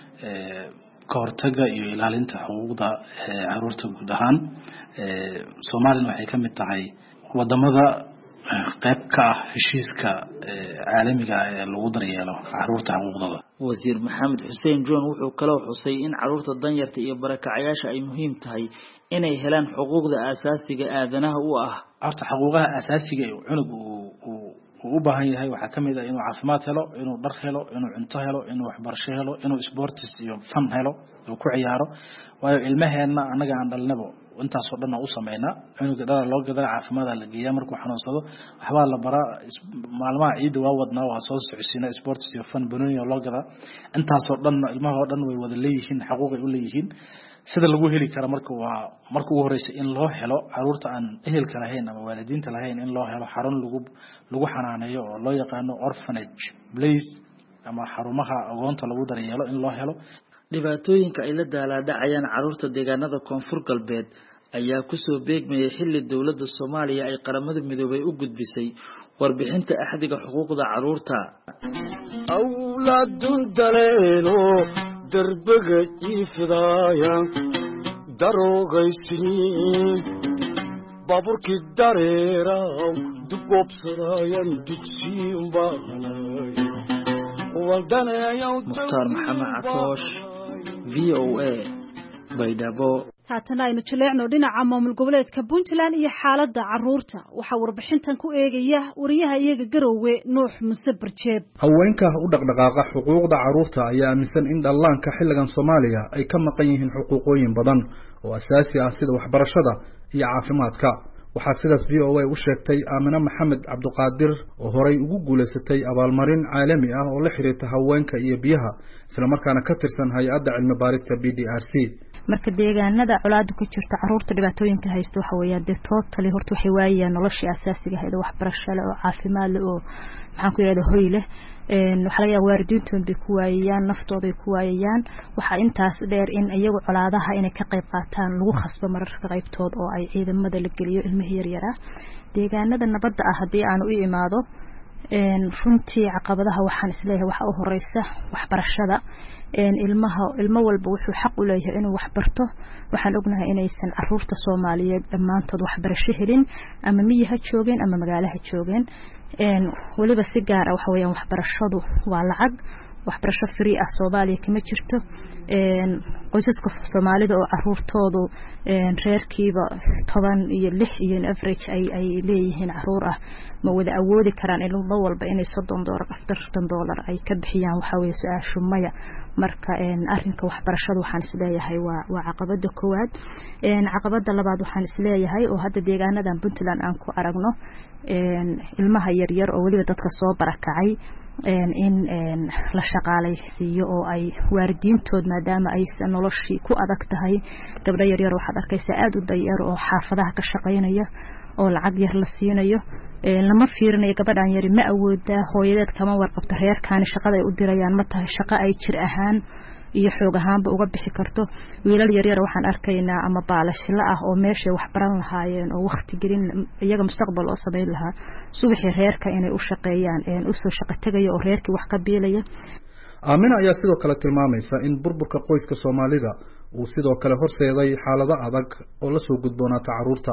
ka hortagga iyo ilaalinta xuquuqda caruurta guud ahaan. Soomaaliya waxay ka mid tahay wadamada qayb ka ah heshiiska caalamiga ah ee lagu daryeelo caruurta xuquuqdooda. wasiir Maxamed Xuseen John wuxuu kaloo xusay in caruurta danyarta iyo barakacayaasha ay muhiim tahay inay helaan xuquuqda aasaasiga aadanaha u ah. horta xuquuqaha aasaasiga ee cunug uu u baahan yahay waxaa kamid ah inuu caafimaad helo, inuu dhar helo, inuu cunto helo, inuu waxbarasho helo, inuu sports iyo fan helo oo ku ciyaaro. waayo ilmaheena anaga aan dhalnabo intaas oo dhan u sameeyna cunuga dhala loo gadaa caafimaad la geeyaa markuu xanuunsado waxba la bara maalmaha ciid waa wadnaa waa soo socodsiina sports iyo fan banooni loo gadaa intaas oo dhan ilmaha oo dhan way wada leeyihiin xuquuq ay u leeyihiin. sida lagu heli karo marka waa marka ugu horeysa in loo helo caruurta aan ehelka lahayn ama waalidiinta lahayn in loo helo xarun lagu lagu xanaaneeyo oo loo yaqaano orphanage place ama xarumaha agoonta lagu daryeelo in loo helo. dhibaatooyinka ay la daalaadhacayaan caruurta deegaanada koonfur galbeed ayaa ku soo beegmayay xilli dawladda Soomaaliya ay qaramada midoobay u gudbisay warbixinta axdiga xuquuqda caruurta. awlaadun daleeno darbaga jiifdaaya daroogaysiin baaburkii dareera dugobsadaayan dugsiin baanay mukhtaar maxamed catoosh V O A Baydhabo. haatana aynu jaleecno dhinaca maamul goboleedka Puntland iyo xaaladda caruurta waxa warbixintan ku eegaya wariyaha iyaga Garowe Nuux Muuse Barjeeb. haweenka u dhaqdhaqaaqa xuquuqda caruurta ayaa aaminsan in dhallaanka xilligan Soomaaliya ay ka maqan yihiin xuquuqooyin badan oo asaasi ah sida waxbarashada iyo caafimaadka. waxaa sidaas V O A u sheegtay Aamina Maxamed Cabduqaadir oo horay ugu guuleysatay abaalmarin caalami ah oo la xiriirta haweenka iyo biyaha isla markaana ka tirsan hay'adda cilmi baarista B D R C. marka deegaanada colaadu ka jirta caruurta dhibaatooyinka haysta waxa weeyaan de totally horta waxay waayaan noloshii asaasiga ah ee waxbarasho leh oo caafimaad leh oo maxaan ku yiraahdaa hoy leh een waxa laga yaabaa waalidiintood bay ku waayaan naftooda ay ku waayaan waxa intaas dheer in iyagu colaadaha inay ka qayb qaataan lagu khasbo mararka qaybtood oo ay ciidamada la geliyo ilmaha yar yar ah deegaanada nabadda ah hadii aan u imaado een runtii caqabadaha waxaan isleeyahay waxa u horeysa waxbarashada een ilmaha ilmo walba wuxuu xaq u leeyahay inuu wax barto waxaan ognahay inaysan caruurta Soomaaliyeed dhamaantood waxbarasho helin ama miyaha joogeen ama magaalaha joogeen een waliba si gaar ah waxa weeyaan waxbarashadu waa lacag waxbarasho free ah Soomaaliya kama jirto een qoysaska Soomaalida oo caruurtoodu een reerkiiba toban iyo lix iyo average ay ay leeyihiin caruur ah ma wada awoodi karaan ilmo walba inay soddon doolar afartan doolar ay ka bixiyaan waxa weeye su'aashu maya marka een arrinka waxbarashadu waxaan isleeyahay waa waa caqabada koowaad een caqabada labaad waxaan isleeyahay oo hadda deegaanadan Puntland aan ku aragno een ilmaha yar yar oo waliba dadka soo barakacay een in een la shaqaalaysiiyo oo ay waalidiintood maadaama ay noloshii ku adag tahay gabdho yar yar waxaad arkaysaa aad u dayar oo xaafadaha ka shaqeynaya oo lacag yar la siinayo ee lama fiirinayo gabadhan yar ma awooda hooyadeed kama warqabta reerkaani shaqada ay u dirayaan ma tahay shaqo ay jir ahaan iyo xoog ahaanba uga bixi karto wiilal yar yar waxaan arkaynaa ama baalashila ah oo meesha wax baran lahaayeen oo waqti gelin iyaga mustaqbal oo sameyn lahaa subaxii reerka inay u shaqeeyaan ee u soo shaqo tagayo oo reerkii wax ka biilaya. Aamina ayaa sidoo kale tilmaamaysa in burburka qoyska Soomaalida uu sidoo kale horseeday xaalado adag oo la soo gudboonaata caruurta.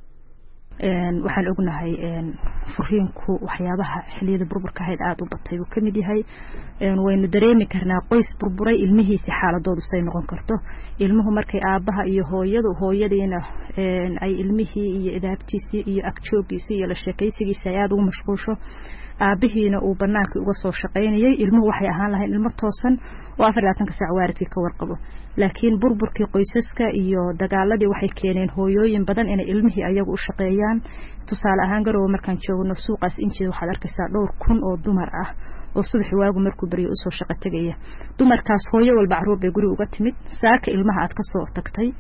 een waxaan ognahay een furiinku waxyaabaha xilliyada burburka ahayd aad u batay uu kamid yahay een waynu dareemi karnaa qoys burburay ilmihiisa xaaladoodu say noqon karto ilmuhu markay aabaha iyo hooyadu hooyadiina een ay ilmihii iyo idaabtiisii iyo agjoogiisii iyo la sheekaysigiisa aad ugu mashquulsho aabihiina uu banaanka uga soo shaqeynayay ilmuhu waxay ahaan lahayn ilmo toosan oo afar iyo labaatan saac waaridkii ka warqabo laakiin burburkii qoysaska iyo dagaaladii waxay keeneen hooyooyin badan inay ilmihii ayagu u shaqeeyaan tusaale ahaan Garowe markaan joogno suuqaas injii waxaad arkaysaa dhowr kun oo dumar ah oo subax waagu markuu bariyo u soo shaqo tagaya dumarkaas hooyo walba caruur bay guri uga timid saaka ilmaha aad ka soo tagtay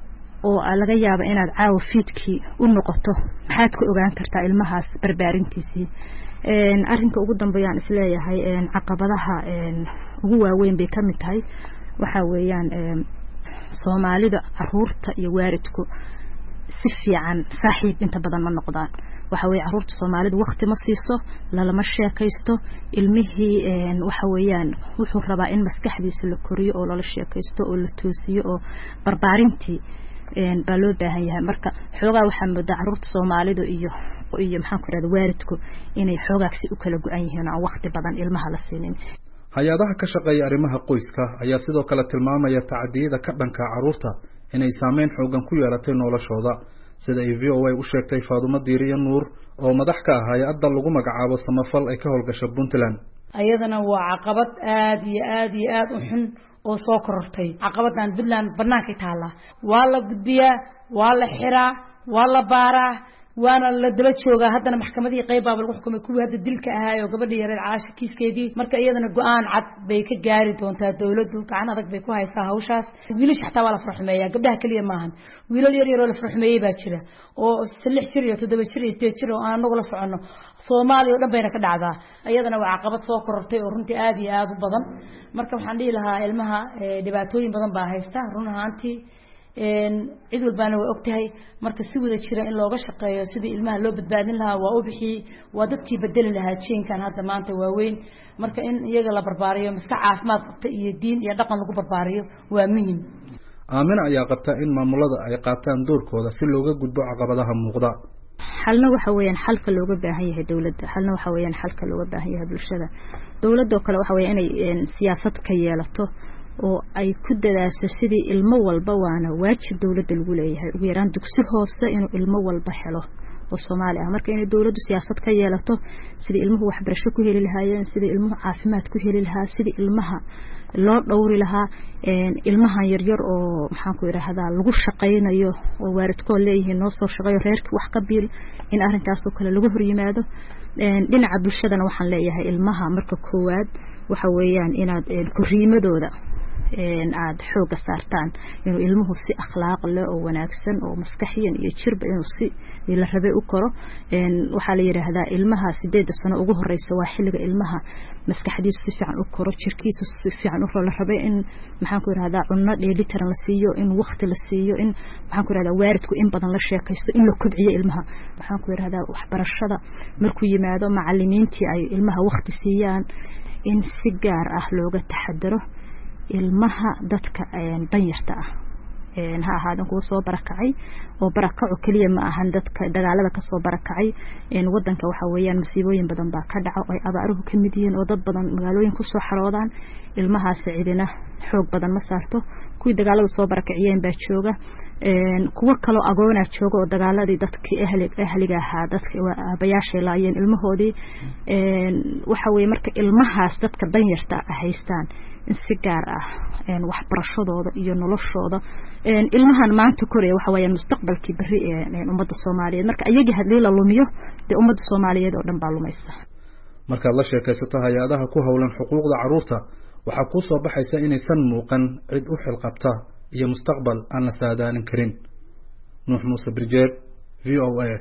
oo laga yaabo inaad caawa fiidkii u noqoto maxaad ku ogaan kartaa ilmahaas barbaarintiisii een arrinka ugu dambeeyaan isleeyahay een caqabadaha een ugu waaweyn bay kamid tahay waxa weeyaan een Soomaalida caruurta iyo waalidku si fiican saaxiib inta badan ma noqdaan waxa weey caruurta Soomaalida waqti ma siiso lama sheekaysto ilmihii een waxa weeyaan wuxuu rabaa in maskaxdiisa la koriyo oo la sheekaysto oo la toosiyo oo barbaarintii een baa loo baahan yahay marka xoogaa waxaa moodaa caruurta Soomaalida iyo iyo maxaan ku raadin waalidku inay xoogaagsi u kala go'an yihiin oo waqti badan ilmaha la siinin. hay-adaha ka shaqeeya arrimaha qoyska ayaa sidoo kale tilmaamaya tacadiyada ka dhanka caruurta inay saameyn xoogan ku yeelatay noloshooda sida ay V O A u sheegtay Faadumo Diiriye Nuur oo madax ka ah hay'adda lagu magacaabo Samafal ay ka howlgasho Puntland. ayadana waa caqabad aad iyo aad iyo aad u xun oo soo korortay caqabadan Puntland banaanka taala waa la gudbiyaa waa la xiraa waa la baaraa waana la daba joogaa haddana maxkamadii qayb baa lagu xukumay kuwii hadda dilka ahaa oo gabadhii yareed caasha kiiskeedii marka iyadana go'aan cad bay ka gaari doontaa dawladdu gacan adag bay ku haysaa hawshaas wiilasha xataa waa la farxumeeyaa gabdhaha kaliya maahan wiilal yar yar oo la farxumeeyay baa jira oo lix jir iyo toddoba jir iyo sideed jir oo aan anagu la socono Soomaaliya oo dhan bayna ka dhacdaa iyadana waa caqabad soo korortay oo runtii aad iyo aad u badan marka waxaan dhihi lahaa ilmaha dhibaatooyin badan baa haysta run ahaantii een cid walbaana way ogtahay marka si wada jira in looga shaqeeyo sidii ilmaha loo badbaadin lahaa waa u bixi waa dadkii bedeli lahaa jeenkan hadda maanta waa weyn marka in iyaga la barbaariyo maskax caafimaad qabta iyo diin iyo dhaqan lagu barbaariyo waa muhiim. Aamina ayaa qabta in maamulada ay qaataan doorkooda si looga gudbo caqabadaha muuqda. xalna waxa weeyaan xalka looga baahan yahay dawladda xalna waxa weeyaan xalka looga baahan yahay bulshada dawladda kale waxa weeyaan inay siyaasad ka yeelato oo ay ku dadaasho sidii ilmo walba waana waajib dawladda lagu leeyahay ugu yaraan dugsi hoose inuu ilmo walba helo oo Soomaali ah marka inay dawladdu siyaasad ka yeelato sidii ilmuhu waxbarasho ku heli lahaayeen sidii ilmuhu caafimaad ku heli lahaa sidii ilmaha loo dhowri lahaa een ilmaha yar yar oo maxaan ku yiraahdaa lagu shaqeynayo oo waalidkood leeyihiin noo soo shaqeeyo reerka wax ka biil in arrinkaas oo kale lagu hor yimaado een dhinaca bulshadana waxaan leeyahay ilmaha marka koowaad waxa weeyaan inaad kuriimadooda een aad xooga saartaan inuu ilmuhu si akhlaaq leh oo wanaagsan oo maskaxiyan iyo jirba inuu si la rabay u koro een waxa la yiraahdaa ilmaha sideed sano ugu horeysa waa xilliga ilmaha maskaxdiisu si fiican u koro jirkiisu si fiican u koro la rabay in maxaan ku yiraahdaa cunno dheelitiran la siiyo in waqti la siiyo in maxaan ku yiraahdaa waalidku in badan la sheekaysto in la kobciyo ilmaha maxaan ku yiraahdaa waxbarashada markuu yimaado macallimiintii ay ilmaha waqti siiyaan in si gaar ah looga taxadaro ilmaha dadka een danyarta ah een ha ahaadan kuwa soo barakacay oo barakaco kaliya ma ahan dadka dagaalada ka soo barakacay een wadanka waxa weeyaan masiibooyin badan baa ka dhaca oo ay abaaruhu ka mid yihiin oo dad badan magaalooyin ku soo xaroodaan ilmahaas cidina xoog badan ma saarto kuwii dagaalada soo barakaciyeen baa jooga een kuwa kale agoona jooga oo dagaaladii dadkii ahliga ahliga ahaa dadka aabayaashay laayeen ilmahoodii een waxa weeye marka ilmahaas dadka danyarta ah haystaan in si gaar ah een waxbarashadooda iyo noloshooda een ilmahan maanta koreey waxa weeyaan mustaqbalkii bari ee ummadda Soomaaliyeed marka ayaga hadii la lumiyo de ummadda Soomaaliyeed oo dhan baa lumaysa marka la sheekaysato hay'adaha ku hawlan xuquuqda carruurta waxa ku soo baxaysa inaysan muuqan cid u xilqabta iyo mustaqbal aan la saadaalin karin nuux muuse birjeer v o a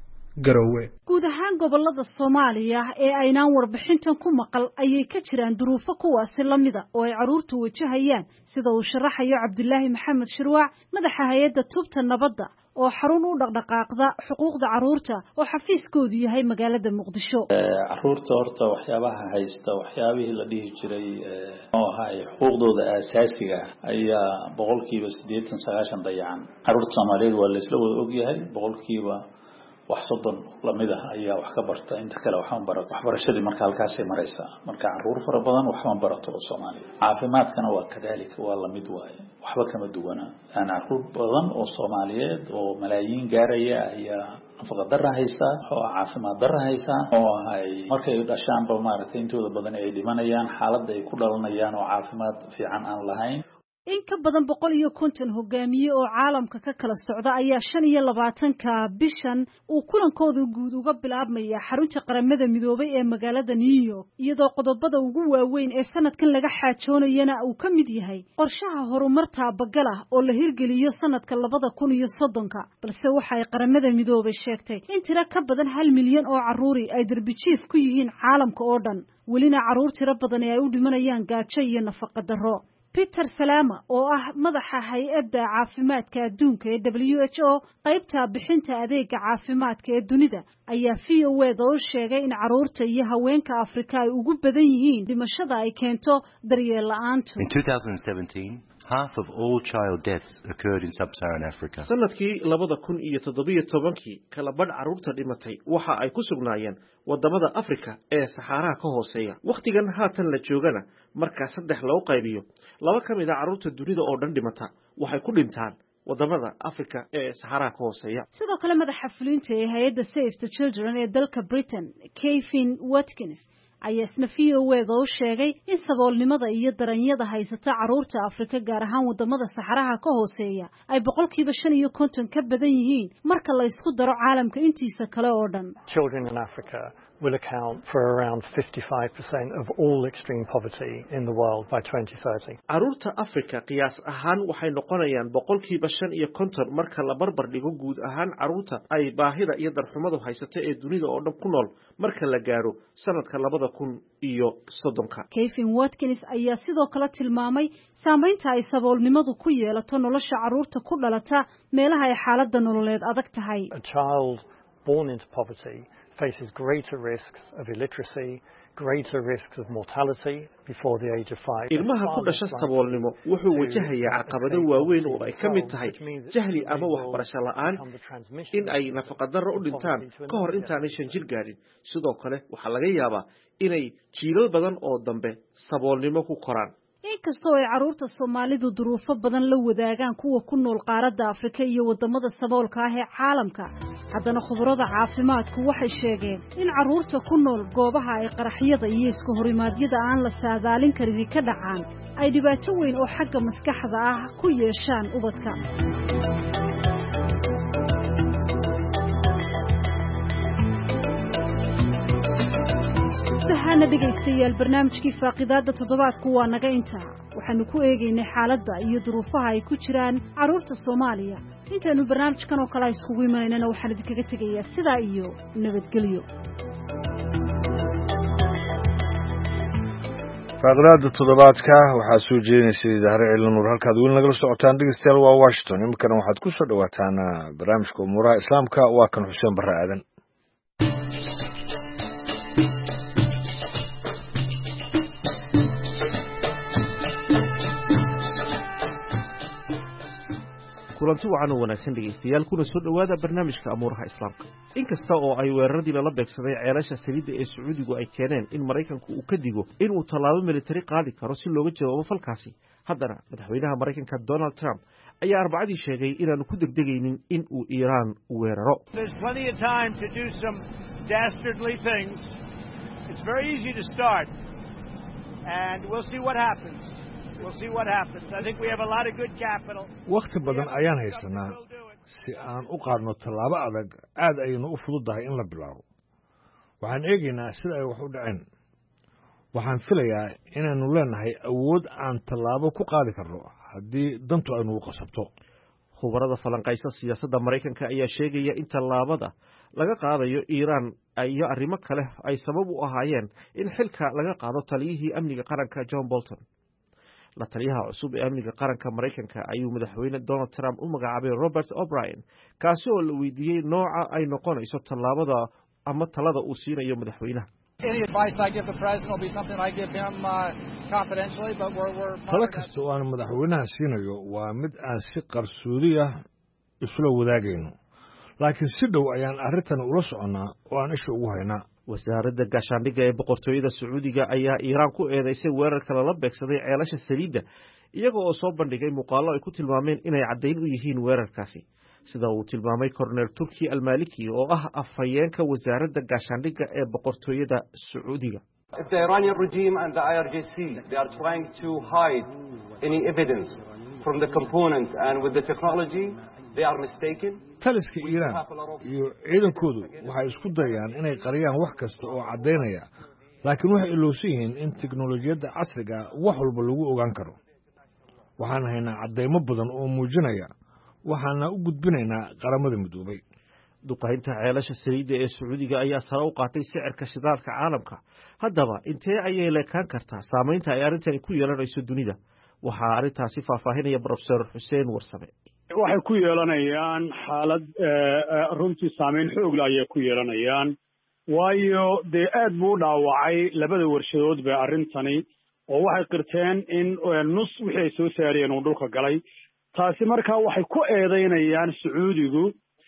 garowe guud ahaan gobolada Soomaaliya ee aynaan warbixintan ku maqal ayay ka jiraan duruufo kuwaasi lamida oo ay caruurtu wajahayaan sida uu sharaxayo Cabdullaahi Maxamed Shirwaac madaxa hay'adda tubta nabadda oo xarun u dhaqdhaqaaqda xuquuqda caruurta oo xafiiskoodu yahay magaalada Muqdisho caruurta horta waxyaabaha haysta waxyaabihii la dhihi jiray oo ahay xuquuqdooda aasaasiga ayaa boqolkiiba siddeetan sagaashan dayacan caruurta Soomaaliyeed waa la isla wada og yahay boqolkiiba wax soddon lamid ah ayaa wax ka barta inta kale waxaan barato waxbarashadii marka halkaas ay maraysaa marka caruur fara badan waxaan barato oo Soomaaliyeed caafimaadkana waa kadalik waa lamid waaye waxba kama duwana ana caruur badan oo Soomaaliyeed oo malaayiin gaaraya ayaa nafaqa darro haysa oo caafimaad darro haysa oo ay markay dhashaan ba maaragtay intooda badan ay dhimanayaan xaaladda ay ku dhalanayaan oo caafimaad fiican aan lahayn in ka badan boqol iyo konton hogaamiye oo caalamka ka kala socda ayaa shan iyo labaatanka bishan uu kulankooda guud uga bilaabmaya xarunta qaramada midoobay ee magaalada New York iyadoo qodobada ugu waaweyn ee sanadkan laga xaajoonayana uu ka mid yahay qorshaha horumarta bagala oo la hirgeliyo sanadka labada kun iyo soddonka balse waxa ay qaramada midoobay sheegtay in tiro ka badan hal milyan oo caruuri ay darbijiif ku yihiin caalamka oo dhan welina caruur tiro badan ay u dhimanayaan gaajo iyo nafaqa darro Peter Salama oo ah madaxa hay'adda caafimaadka adduunka ee W H O qaybta bixinta adeega caafimaadka ee dunida ayaa V O A da u sheegay in caruurta iyo haweenka Afrika ay ugu badan yihiin dhimashada ay keento daryeel la'aantu. In twenty seventeen, half of all child deaths occurred in sub-Saharan Africa. Sanadkii labada kun iyo toddobiyo tobankii kala badh caruurta dhimatay waxa ay ku sugnaayeen wadamada Afrika ee Saxaraha ka hooseeya. Waqtigan haatan la joogana marka saddex loo qaybiyo laba ka mid ah caruurta dunida oo dhan dhimata waxay ku dhintaan wadamada Afrika ee Saxaraha ka hooseeya. Sidoo kale madaxa fulinta ee hay'adda Save the Children ee dalka Britain, Kevin Watkins ayaa isna V O A da u sheegay in saboolnimada iyo daranyada haysata caruurta Afrika gaar ahaan wadamada Saxaraha ka hooseeya ay boqolkiiba shan iyo konton ka badan yihiin marka la isku daro caalamka intiisa kale oo dhan. Children in Africa will account for around fifty-five percent of all extreme poverty in the world by twenty thirty. Caruurta Afrika qiyaas ahaan waxay noqonayaan boqolkiiba shan iyo konton marka la barbar dhigo guud ahaan caruurta ay baahida iyo darxumadu haysato ee dunida oo dhan ku nool marka la gaaro sanadka labada kun iyo soddonka. Kevin Watkins ayaa sidoo kale tilmaamay saameynta ay saboolnimadu ku yeelato nolosha caruurta ku dhalata meelaha ay xaaladda nololeed adag tahay. A child born into poverty faces greater risks of illiteracy, greater risks of mortality before the age of five. Ilmaha ku dhasha saboolnimo wuxuu wajahayaa caqabado waaweyn oo ay ka mid tahay jahli ama waxbarasho la'aan in ay nafaqa darro u dhintaan ka hor intaanay shan jir gaarin. Sidoo kale waxaa laga yaabaa inay jiilal badan oo dambe saboolnimo ku koraan. inkastoo ay carruurta Soomaalidu duruufo badan la wadaagaan kuwa ku nool qaaradda Afrika iyo wadamada saboolka ah ee caalamka haddana khubarada caafimaadku waxay sheegeen in carruurta ku nool goobaha ay qaraxyada iyo isku horimaadyada aan la saadaalin karin ka dhacaan ay dhibaato weyn oo xagga maskaxda ah ku yeeshaan ubadka waxaana dhegaystayaal barnaamijkii faaqidaada toddobaadku waa naga intaa waxaanu ku eegaynay xaaladda iyo duruufaha ay ku jiraan carruurta Soomaaliya intaanu barnaamijkan oo kale iskugu imaanayna waxaan idinkaga tegayaa sidaa iyo nabadgelyo faaqidaada toddobaadka waxaa soo jeedinaysay Zahra Ciilan Nuur halkaad weli nagala socotaan dhegaystayaal waa Washington iminkana waxaad ku soo dhawaataan barnaamijka umuuraha islaamka waa kan Xuseen Barre Aadan kulanti wacan oo wanaagsan dhegaystayaal kuna soo dhowaada barnaamijka amuuraha islaamka inkasta oo ay weeraradii lala beegsaday ceelasha saliidda ee Sacuudigu ay keeneen in Maraykanku uu ka digo in uu tallaabo militari qaadi karo si looga jawaabo falkaasi haddana madaxweynaha Maraykanka Donald Trump ayaa arbacadii sheegay inaanu ku degdegaynin in uu Iiraan weeraro There's plenty of time to do some dastardly things. It's very easy to start and we'll see what happens. We'll see what happens. I think we have a lot of good capital. Waqti badan ayaan haysanaa si aan u qaadno tallaabo adag aad ayaynu u fududahay in la bilaabo. Waxaan eegaynaa sida ay wax u dhaceen. Waxaan filayaa inaanu leenahay awood aan tallaabo ku qaadi karno haddii dantu ay nagu qasabto. Khubarada falanqaysa siyaasadda Maraykanka ayaa sheegaya in tallaabada laga qaadayo Iiraan iyo arrimo kale ay sabab u ahaayeen in xilka laga qaado taliyihii amniga qaranka John Bolton. la taliyaha cusub ee amniga qaranka Maraykanka ayuu madaxweyne Donald Trump u magacaabay Robert O'Brien kaasi oo la weydiiyay nooca ay noqonayso tallaabada ama talada uu siinayo madaxweynaha Any advice I give the president will be something I give him uh, confidentially, but we're we're. Tala kasta oo aan madaxweynaha siinayo waa mid aan si qarsoodi ah isla wadaagayno laakiin si dhow ayaan arrintan ula soconaa oo aan isha ugu haynaa wasaaradda gaashaandhigga ee boqortooyada Sacuudiga ayaa Iiraan ku eedeysay weerarka lala beegsaday ceelasha saliidda iyaga oo soo bandhigay muuqaallo ay ku tilmaameen inay caddayn u yihiin weerarkaasi sida uu tilmaamay Cornel Turki Al-Maliki oo ah afhayeenka wasaaradda gaashaandhigga ee boqortooyada Sacuudiga If the Iranian regime and the I R G C they are trying to hide any evidence from the component and with the technology they are mistaken taliska Iiraan iyo ciidankoodu waxay isku dayaan inay qariyaan wax kasta oo cadeynaya laakiin waxay ilowsan yihiin in tiknoolajiyada casriga wax walba lagu ogaan karo waxaan haynaa cadeymo badan oo muujinaya waxaana u gudbinaynaa qaramada midoobay duqaynta ceelasha saliidda ee Sacuudiga ayaa sare u qaatay sicirka shidaalka caalamka haddaba intee ayay leekaan kartaa saameynta ay arrintan ku yeelanayso dunida waxaa arrintaasi faahfaahinaya Professor Hussein Warsame waxay ku yeelanayaan xaalad runtii saameyn xoog leh ayay ku yeelanayaan waayo dee aad buu dhaawacay labada warshadood bay arrintani oo waxay qirteen in nus wixii ay soo saareen uu dhulka galay taasi markaa waxay ku eedeynayaan Sacuudigu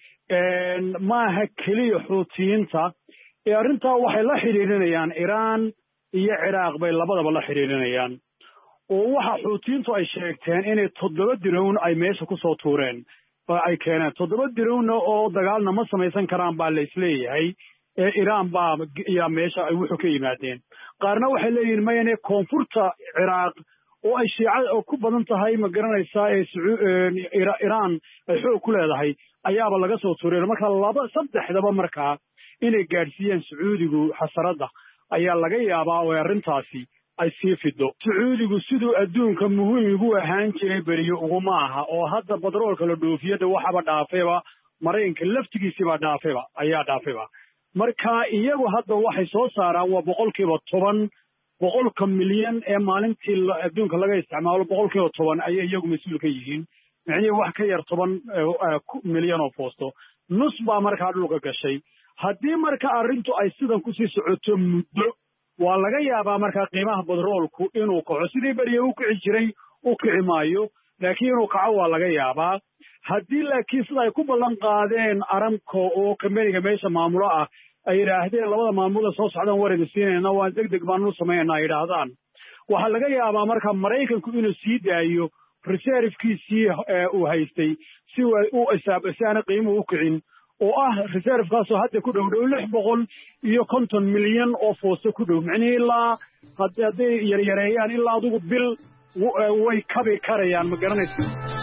maaha keliya xuutiyiinta ee arrintaa waxay la xiriirinayaan Iiraan iyo Ciraaq bay labadaba la xiriirinayaan oo waxa xuutiyiintu ay sheegteen inay toddoba diroon ay meesha ku soo tuureen oo ay keeneen toddoba diroon oo dagaalna ma samaysan karaan baa la isleeyahay ee Iiraan baa iyo meesha ay wuxuu ka yimaadeen qaarna waxay leeyihiin mayne koonfurta Ciraaq oo ay shiicada oo ku badan tahay ma garanaysaa ee Iiraan ay xoog ku leedahay ayaaba laga soo tuureen marka laba saddexdaba markaa inay gaadhsiiyeen Sacuudigu xasarada ayaa laga yaabaa oo arrintaasi ay sii fido Sacuudigu sidoo adduunka muhiim ugu ahaan jiray bariyo ugu maaha oo hadda badroolka la dhoofiyada waxaba dhaafayba Maraykanka laftigiisa dhaafayba ayaa dhaafayba marka iyagu hadda waxay soo saaraan waa boqolkiiba toban boqolka milyan ee maalintii adduunka laga isticmaalo boqolkiiba toban ayay iyagu mas'uul ka yihiin macnaheedu wax ka yar toban milyan oo foosto nus baa markaa dhulka gashay haddii marka arrintu ay sidan ku sii socoto muddo waa laga yaabaa markaa qiimaha badroolku inuu kaco sidii bariye u kici jiray u kici maayo laakiin inuu kaco waa laga yaabaa haddii laakiin sida ay ku ballan qaadeen Aramco oo kambaniga meesha maamulo ah ay yidhaahdeen labada maamulo soo socdaan wareeg siinayna waa degdeg baan u sameeynaa yidhaahdaan waxaa laga yaabaa marka maraykanku inuu sii daayo reservekiisii uu haystay si u isaab isaana qiimuhu u kicin oo ah reservekaasoo hadda ku dhow dhow lix boqol iyo konton milyan oo foosto ku dhow micnihii ilaa hadday yaryareeyaan ilaa adugu bil way kabi karayaan ma garanaysa.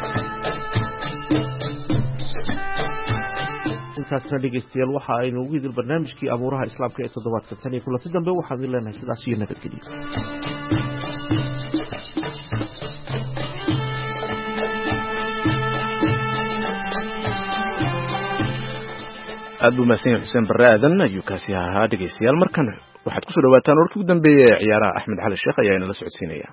intaasna dhegeystayaal waxa aynu ugu idil barnaamijkii abuuraha islaamka ee toddobaadka tan iyo kulanti dambe waxaan idin leenahay sidaas iyo nabadgelyo. aad buu mahadsan yahay xuseen barre aadan ayuu kaasi ahaa dhegeystayaal markan waxaad kusoo dhawaataan warkii ugu dambeeyey ee ciyaaraha axmed xali sheekh ayaa inala socodsiinaya.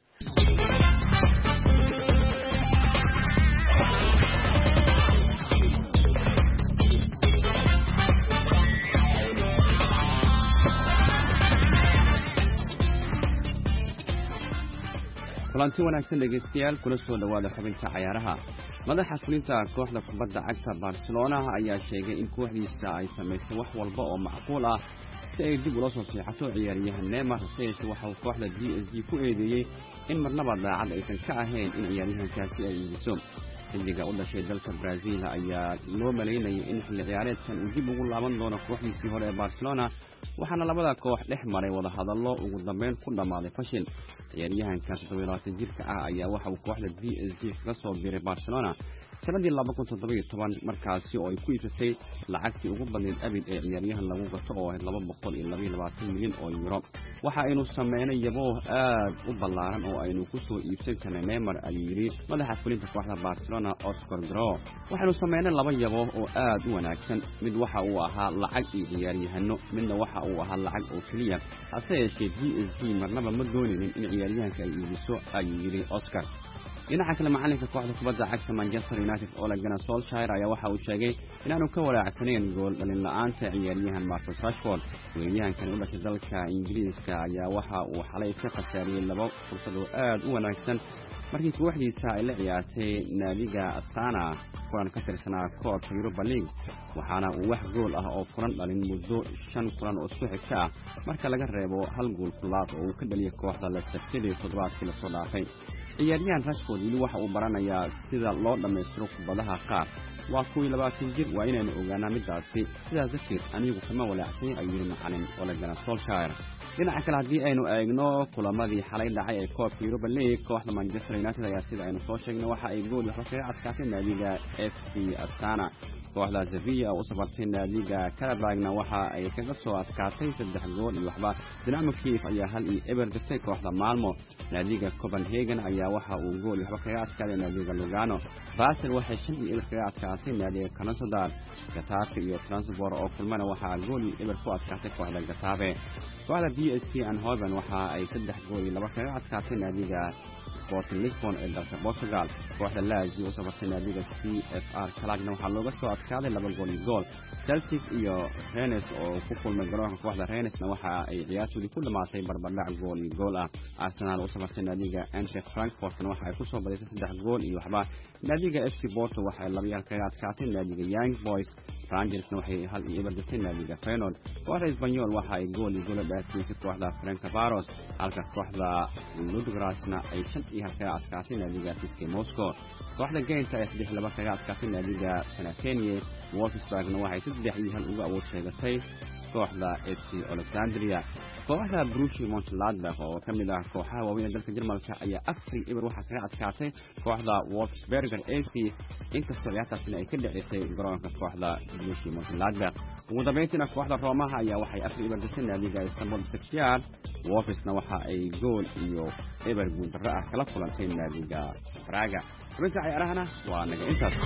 kulanti wanaagsan dhegeystayaal kula soo dhawaada xubinta cayaaraha. madaxa fulinta kooxda kubadda cagta Barcelona ayaa sheegay in kooxdiisa ay samaysay wax walba oo macquul ah si ay dib ula soo seexato ciyaaryahan Neymar. Sayesha waxa uu kooxda D S G ku eedeeyay in marnaba daacad aysan ka ahayn in ciyaaryahankaasi ay iibiso. xilliga u dhashay dalka Brazil ayaa loo maleynayay in xilli ciyaareedkan uu dib ugu laaban doono kooxdiisii hore ee Barcelona, waxaana labada koox dhex maray wada hadallo ugu dambeyn ku dhamaaday fashil. ciyaaryahanka toddoba iyo labaatan jirka ah ayaa waxa uu kooxda D S G kaga soo biiray Barcelona sanadii laba kun toddoba iyo toban markaasi oo ay ku iibsatay lacagtii ugu badneyd abid ee ciyaaryahan lagu gato oo ahayd laba boqol iyo laba iyo labaatan milyan oo euro. waxa aynu sameynay yabo aad u ballaaran oo aynu ku soo iibsan karnay Neymar ayuu yiri madaxa fulinta kooxda Barcelona Oscar Gro. waxaanu sameynay laba yabo oo aad u wanaagsan, mid waxa uu ahaa lacag iyo ciyaaryahano, midna waxa uu ahaa lacag oo kaliya. hase yeeshee D S G marnaba ma doonaynin in ciyaaryahanka ay iibiso ayuu yiri Oscar. dhinaca kale macalinka kooxda kubadda cagta Manchester United Ole Gunnar Solskjaer ayaa waxa uu sheegay inaanu ka walaacsaneyn gool dhalin la'aanta ciyaaryahan Marcus Rashford. ciyaaryahankan u dhashay dalka Ingiriiska ayaa waxa uu xalay iska khasaariyay laba fursad oo aad u wanaagsan markii kooxdiisa ay la ciyaartay naadiga Astana kulan ka tirsanaa koobka Europa League, waxaana uu wax gool ah oo furan dhalin muddo shan kulan oo isku xigta ah marka laga reebo hal gool kulaad oo uu ka dhaliyay kooxda Leicester City toddobaadkii la soo dhaafay. ciyaaryahan Rashford weli waxa uu baranayaa sida loo dhammaystiro kubadaha qaar. waa kuwa labaatan jir, waa inaynu ogaanaa midaasi. sidaas darteed anigu kama walaacsan ayuu yiri macalin Ole Gunnar Solskjaer. dhinaca kale haddii aynu eegno kulamadii xalay dhacay ee koobka Europa League, kooxda Manchester United ayaa sida aynu soo sheegnay waxa ay gool waxba kaga adkaatay naadiga F C Astana. kooxda Sevilla oo u safartay naadiga Karabagna waxa ay kaga soo adkaatay saddex gool iyo waxba. Dynamo Kiev ayaa hal iyo eber dirtay kooxda Malmo. naadiga Copenhagen ayaa waxa uu gool waxba kaga adkaaday naadiga Lugano. Basel waxay shan iyo eber kaga adkaatay naadiga Krasnodar. Getafe iyo Trabzonspor oo kulmana waxa gool iyo eber ku adkaatay kooxda Getafe. kooxda D S G Eindhoven waxa ay saddex gool iyo laba kaga adkaatay naadiga Sporting Lisbon ee dalka Portugal. kooxda Lazio oo safartay naadiga C F R Calagna waxaa looga soo adkaaday laba gool iyo gool. Celtic iyo Rennes oo ku kulmay garoonka kooxda Rennesna waxa ay ciyaartoodii ku dhamaatay barbardhac gool iyo gool ah. Arsenal oo safartay naadiga Eintracht Frankfurt waxa ay ku soo badisay saddex gool iyo waxba. naadiga F C Porto waxa ay laba kaga adkaatay naadiga Young Boys. Rangersna waxay hal iyo eber dirtay naadiga Feyenoord. kooxda Espanyol waxa ay gool iyo gool dhaafiyay kooxda Ferencvaros, halka kooxda Ludogoretsna ay shan iyo kaga adkaatay naadiga C S K A Moscow. kooxda Gent ay saddex laba kaga adkaatay naadiga Fenerbahce. Wolfsburgna waxay saddex iyo hal uga awood sheegatay kooxda F C Alexandria. kooxda Borussia Mönchengladbach oo kamid ah kooxaha waaweyn ee dalka Jarmalka ayaa afar eber waxa kaga adkaatay kooxda Wolfsberger A F C, inkastoo ciyaartaasina ay ka dhaceysay garoonka kooxda Borussia Mönchengladbach. ugu dambeyntiina kooxda Roma ayaa waxay afar eber dirtay naadiga Istanbul Başakşehir. Wolfsna waxa ay gool iyo eber guuldarro ah kala kulantay naadiga Braga. xubinta ciyaarahana waa naga intaas.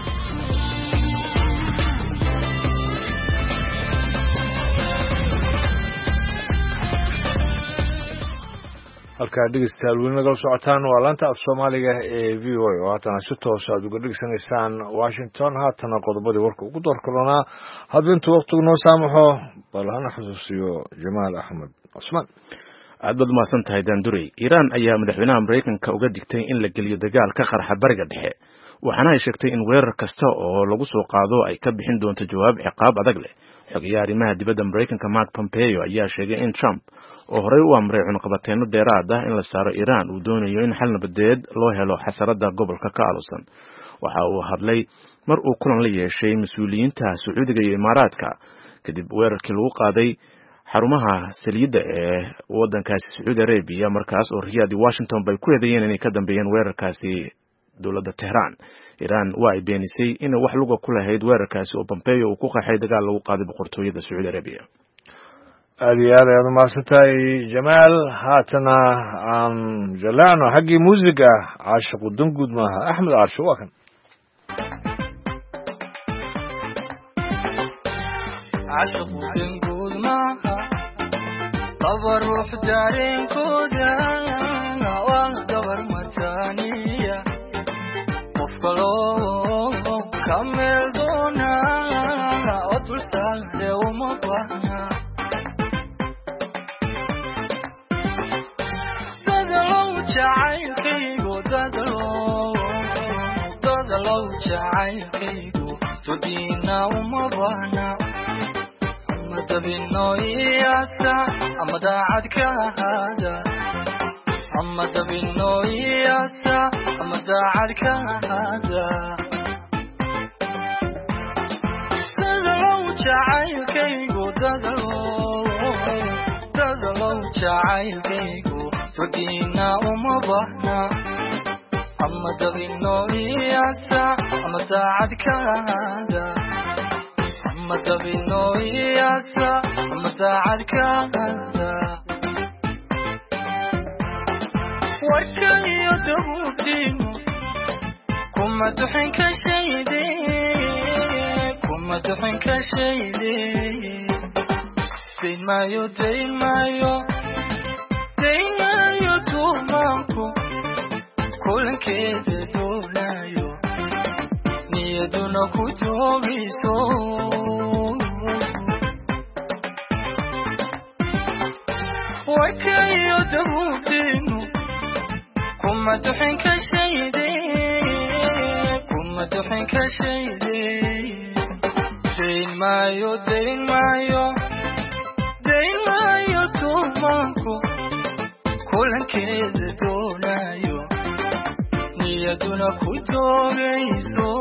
halkaa dhegeystayaal weli nagala socotaan waa laanta af soomaaliga ee v o a oo haatana si toos aad uga dhegeysanaysaan Washington. haatana qodobadii warka ugu doorkalonaa haddii intuu waqtigu noo saamaxo bal hana xusuusiyo Jamaal Axmed Cusmaan. aad baad umahadsan tahay Daandurey. Iiraan ayaa madaxweynaha Mareykanka uga digtay in la geliyo dagaal ka qarxa bariga dhexe, waxaana ay sheegtay in weerar kasta oo lagu soo qaado ay ka bixin doonto jawaab ciqaab adag leh. xogayaha arrimaha dibadda Mareykanka Mark Pompeo ayaa sheegay in Trump oo horey u amray cunaqabateeno dheeraad ah in la saaro Iran uu doonayo in xal nabadeed loo helo xasarada gobolka ka aalusan. waxa uu hadlay mar uu kulan la yeeshay mas'uuliyiinta Sacuudiga iyo Imaaraadka kadib weerarkii lagu qaaday xarumaha saliidda ee wadankaasi Saudi Arabia markaas oo Riyadh iyo Washington bay ku eedeeyeen inay ka dambeeyeen weerarkaasi dowladda Tehran. Iran waa ay beenisay in wax lagu ku lahayd weerarkaasi oo Pompeo uu ku qaxay dagaal lagu qaaday boqortooyada Saudi Arabia. aad iyo aad ayaad umahadsantahay Jamaal. haatana aan jalaano xaggii muusiga caashiqu danguud maaha Axmed Carsho waa kan caashiqu danguud maaha qabar ruux dareenkooda waa gabar mataaniya qof kaloo kameel doona oo dulsaare uma baahna jacaylkaygu dadalow dadalow jacaylkaygu todiina uma baahna ama dabino iyaasa ama daacad ka ahaada ama dabino iyaasa ama daacad ka ahaada dadalow jacaylkaygu dadalow dadalow jacaylkaygu todiina uma baahna ama dabino iyaasa ama daacad ka ahaada ama dabino iyaasa ama daacad ka ahaada warka iyo dabuubtiinu kuma duxin ka shayde kuma duxin ka shayde dayn maayo dayn maayo daynayo tuumaanku kulankeeda doonayo niyaduna ku joogiso warkayo dabuubtiinu kuma duxin ka shayde kuma duxin ka shayde dayn maayo dayn maayo dayn maayo tuumaanku kulankeeda doonayo niyaduna ku joogayso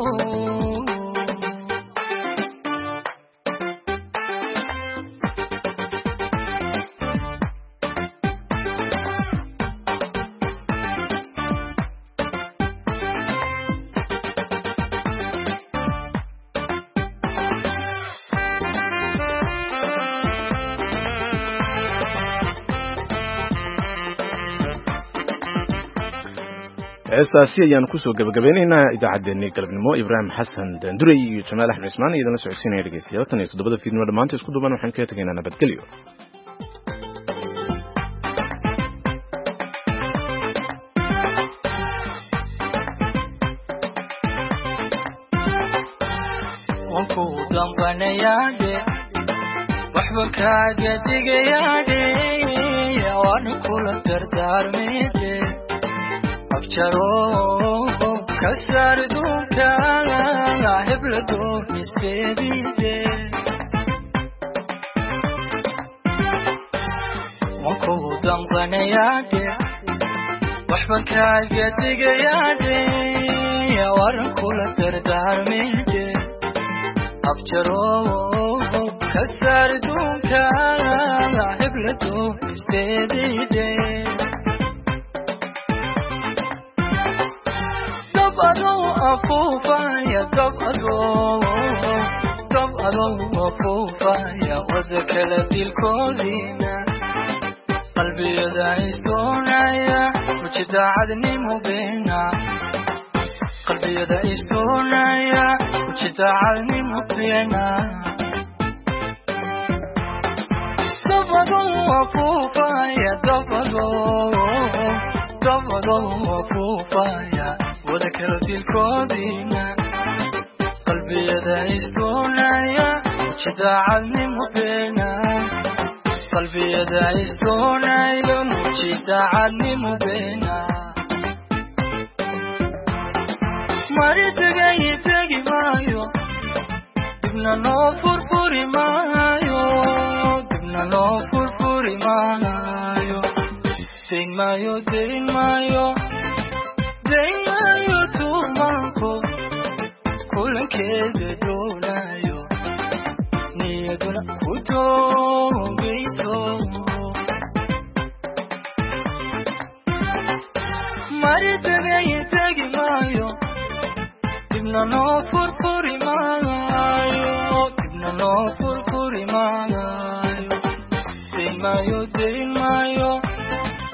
heestaasi ayaan kusoo gabagabeynaynaa idaacaddeenii galabnimo. Ibraahim Xasan Daanduray iyo Jamaal Axmed Cismaan idinla socodsiinaya dhegeystayaal tan iyo toddobada fiidnimo dhammaanta isku duuban waxaan kaga tegaynaa nabadgelyo. wanku dambanayaade waxba kaaga digayaade waana kula dardaarmeede afjaro kasar dunka heblado misteedide wanku dambanayaade waxba kaaga digayaade waana kula dardaarmeede afjaro kasar dunka heblado misteedide dabado afufaya dabado dabado afufaya wadakala dilkoodina qalbiyada istoonaya mujidacadnimo beena qalbiyada istoonaya mujidacadnimo beena dabado afufaya dabado dabado afufaya wadakala dilkoodina qalbiyada istoonaya mujidacadnimo beena qalbiyada istoonaya mujidacadnimo beena mari tagay tagi maayo dibna noo furfuri maayo dibna noo furfuri maayo maayo dayn maayo dayn maayo tuumaanko kulankeeda doonayo niyaduna ku doogayso mari tagay tagi maayo dibna noo furfuri maayo dibna noo furfuri maayo dayn maayo dayn maayo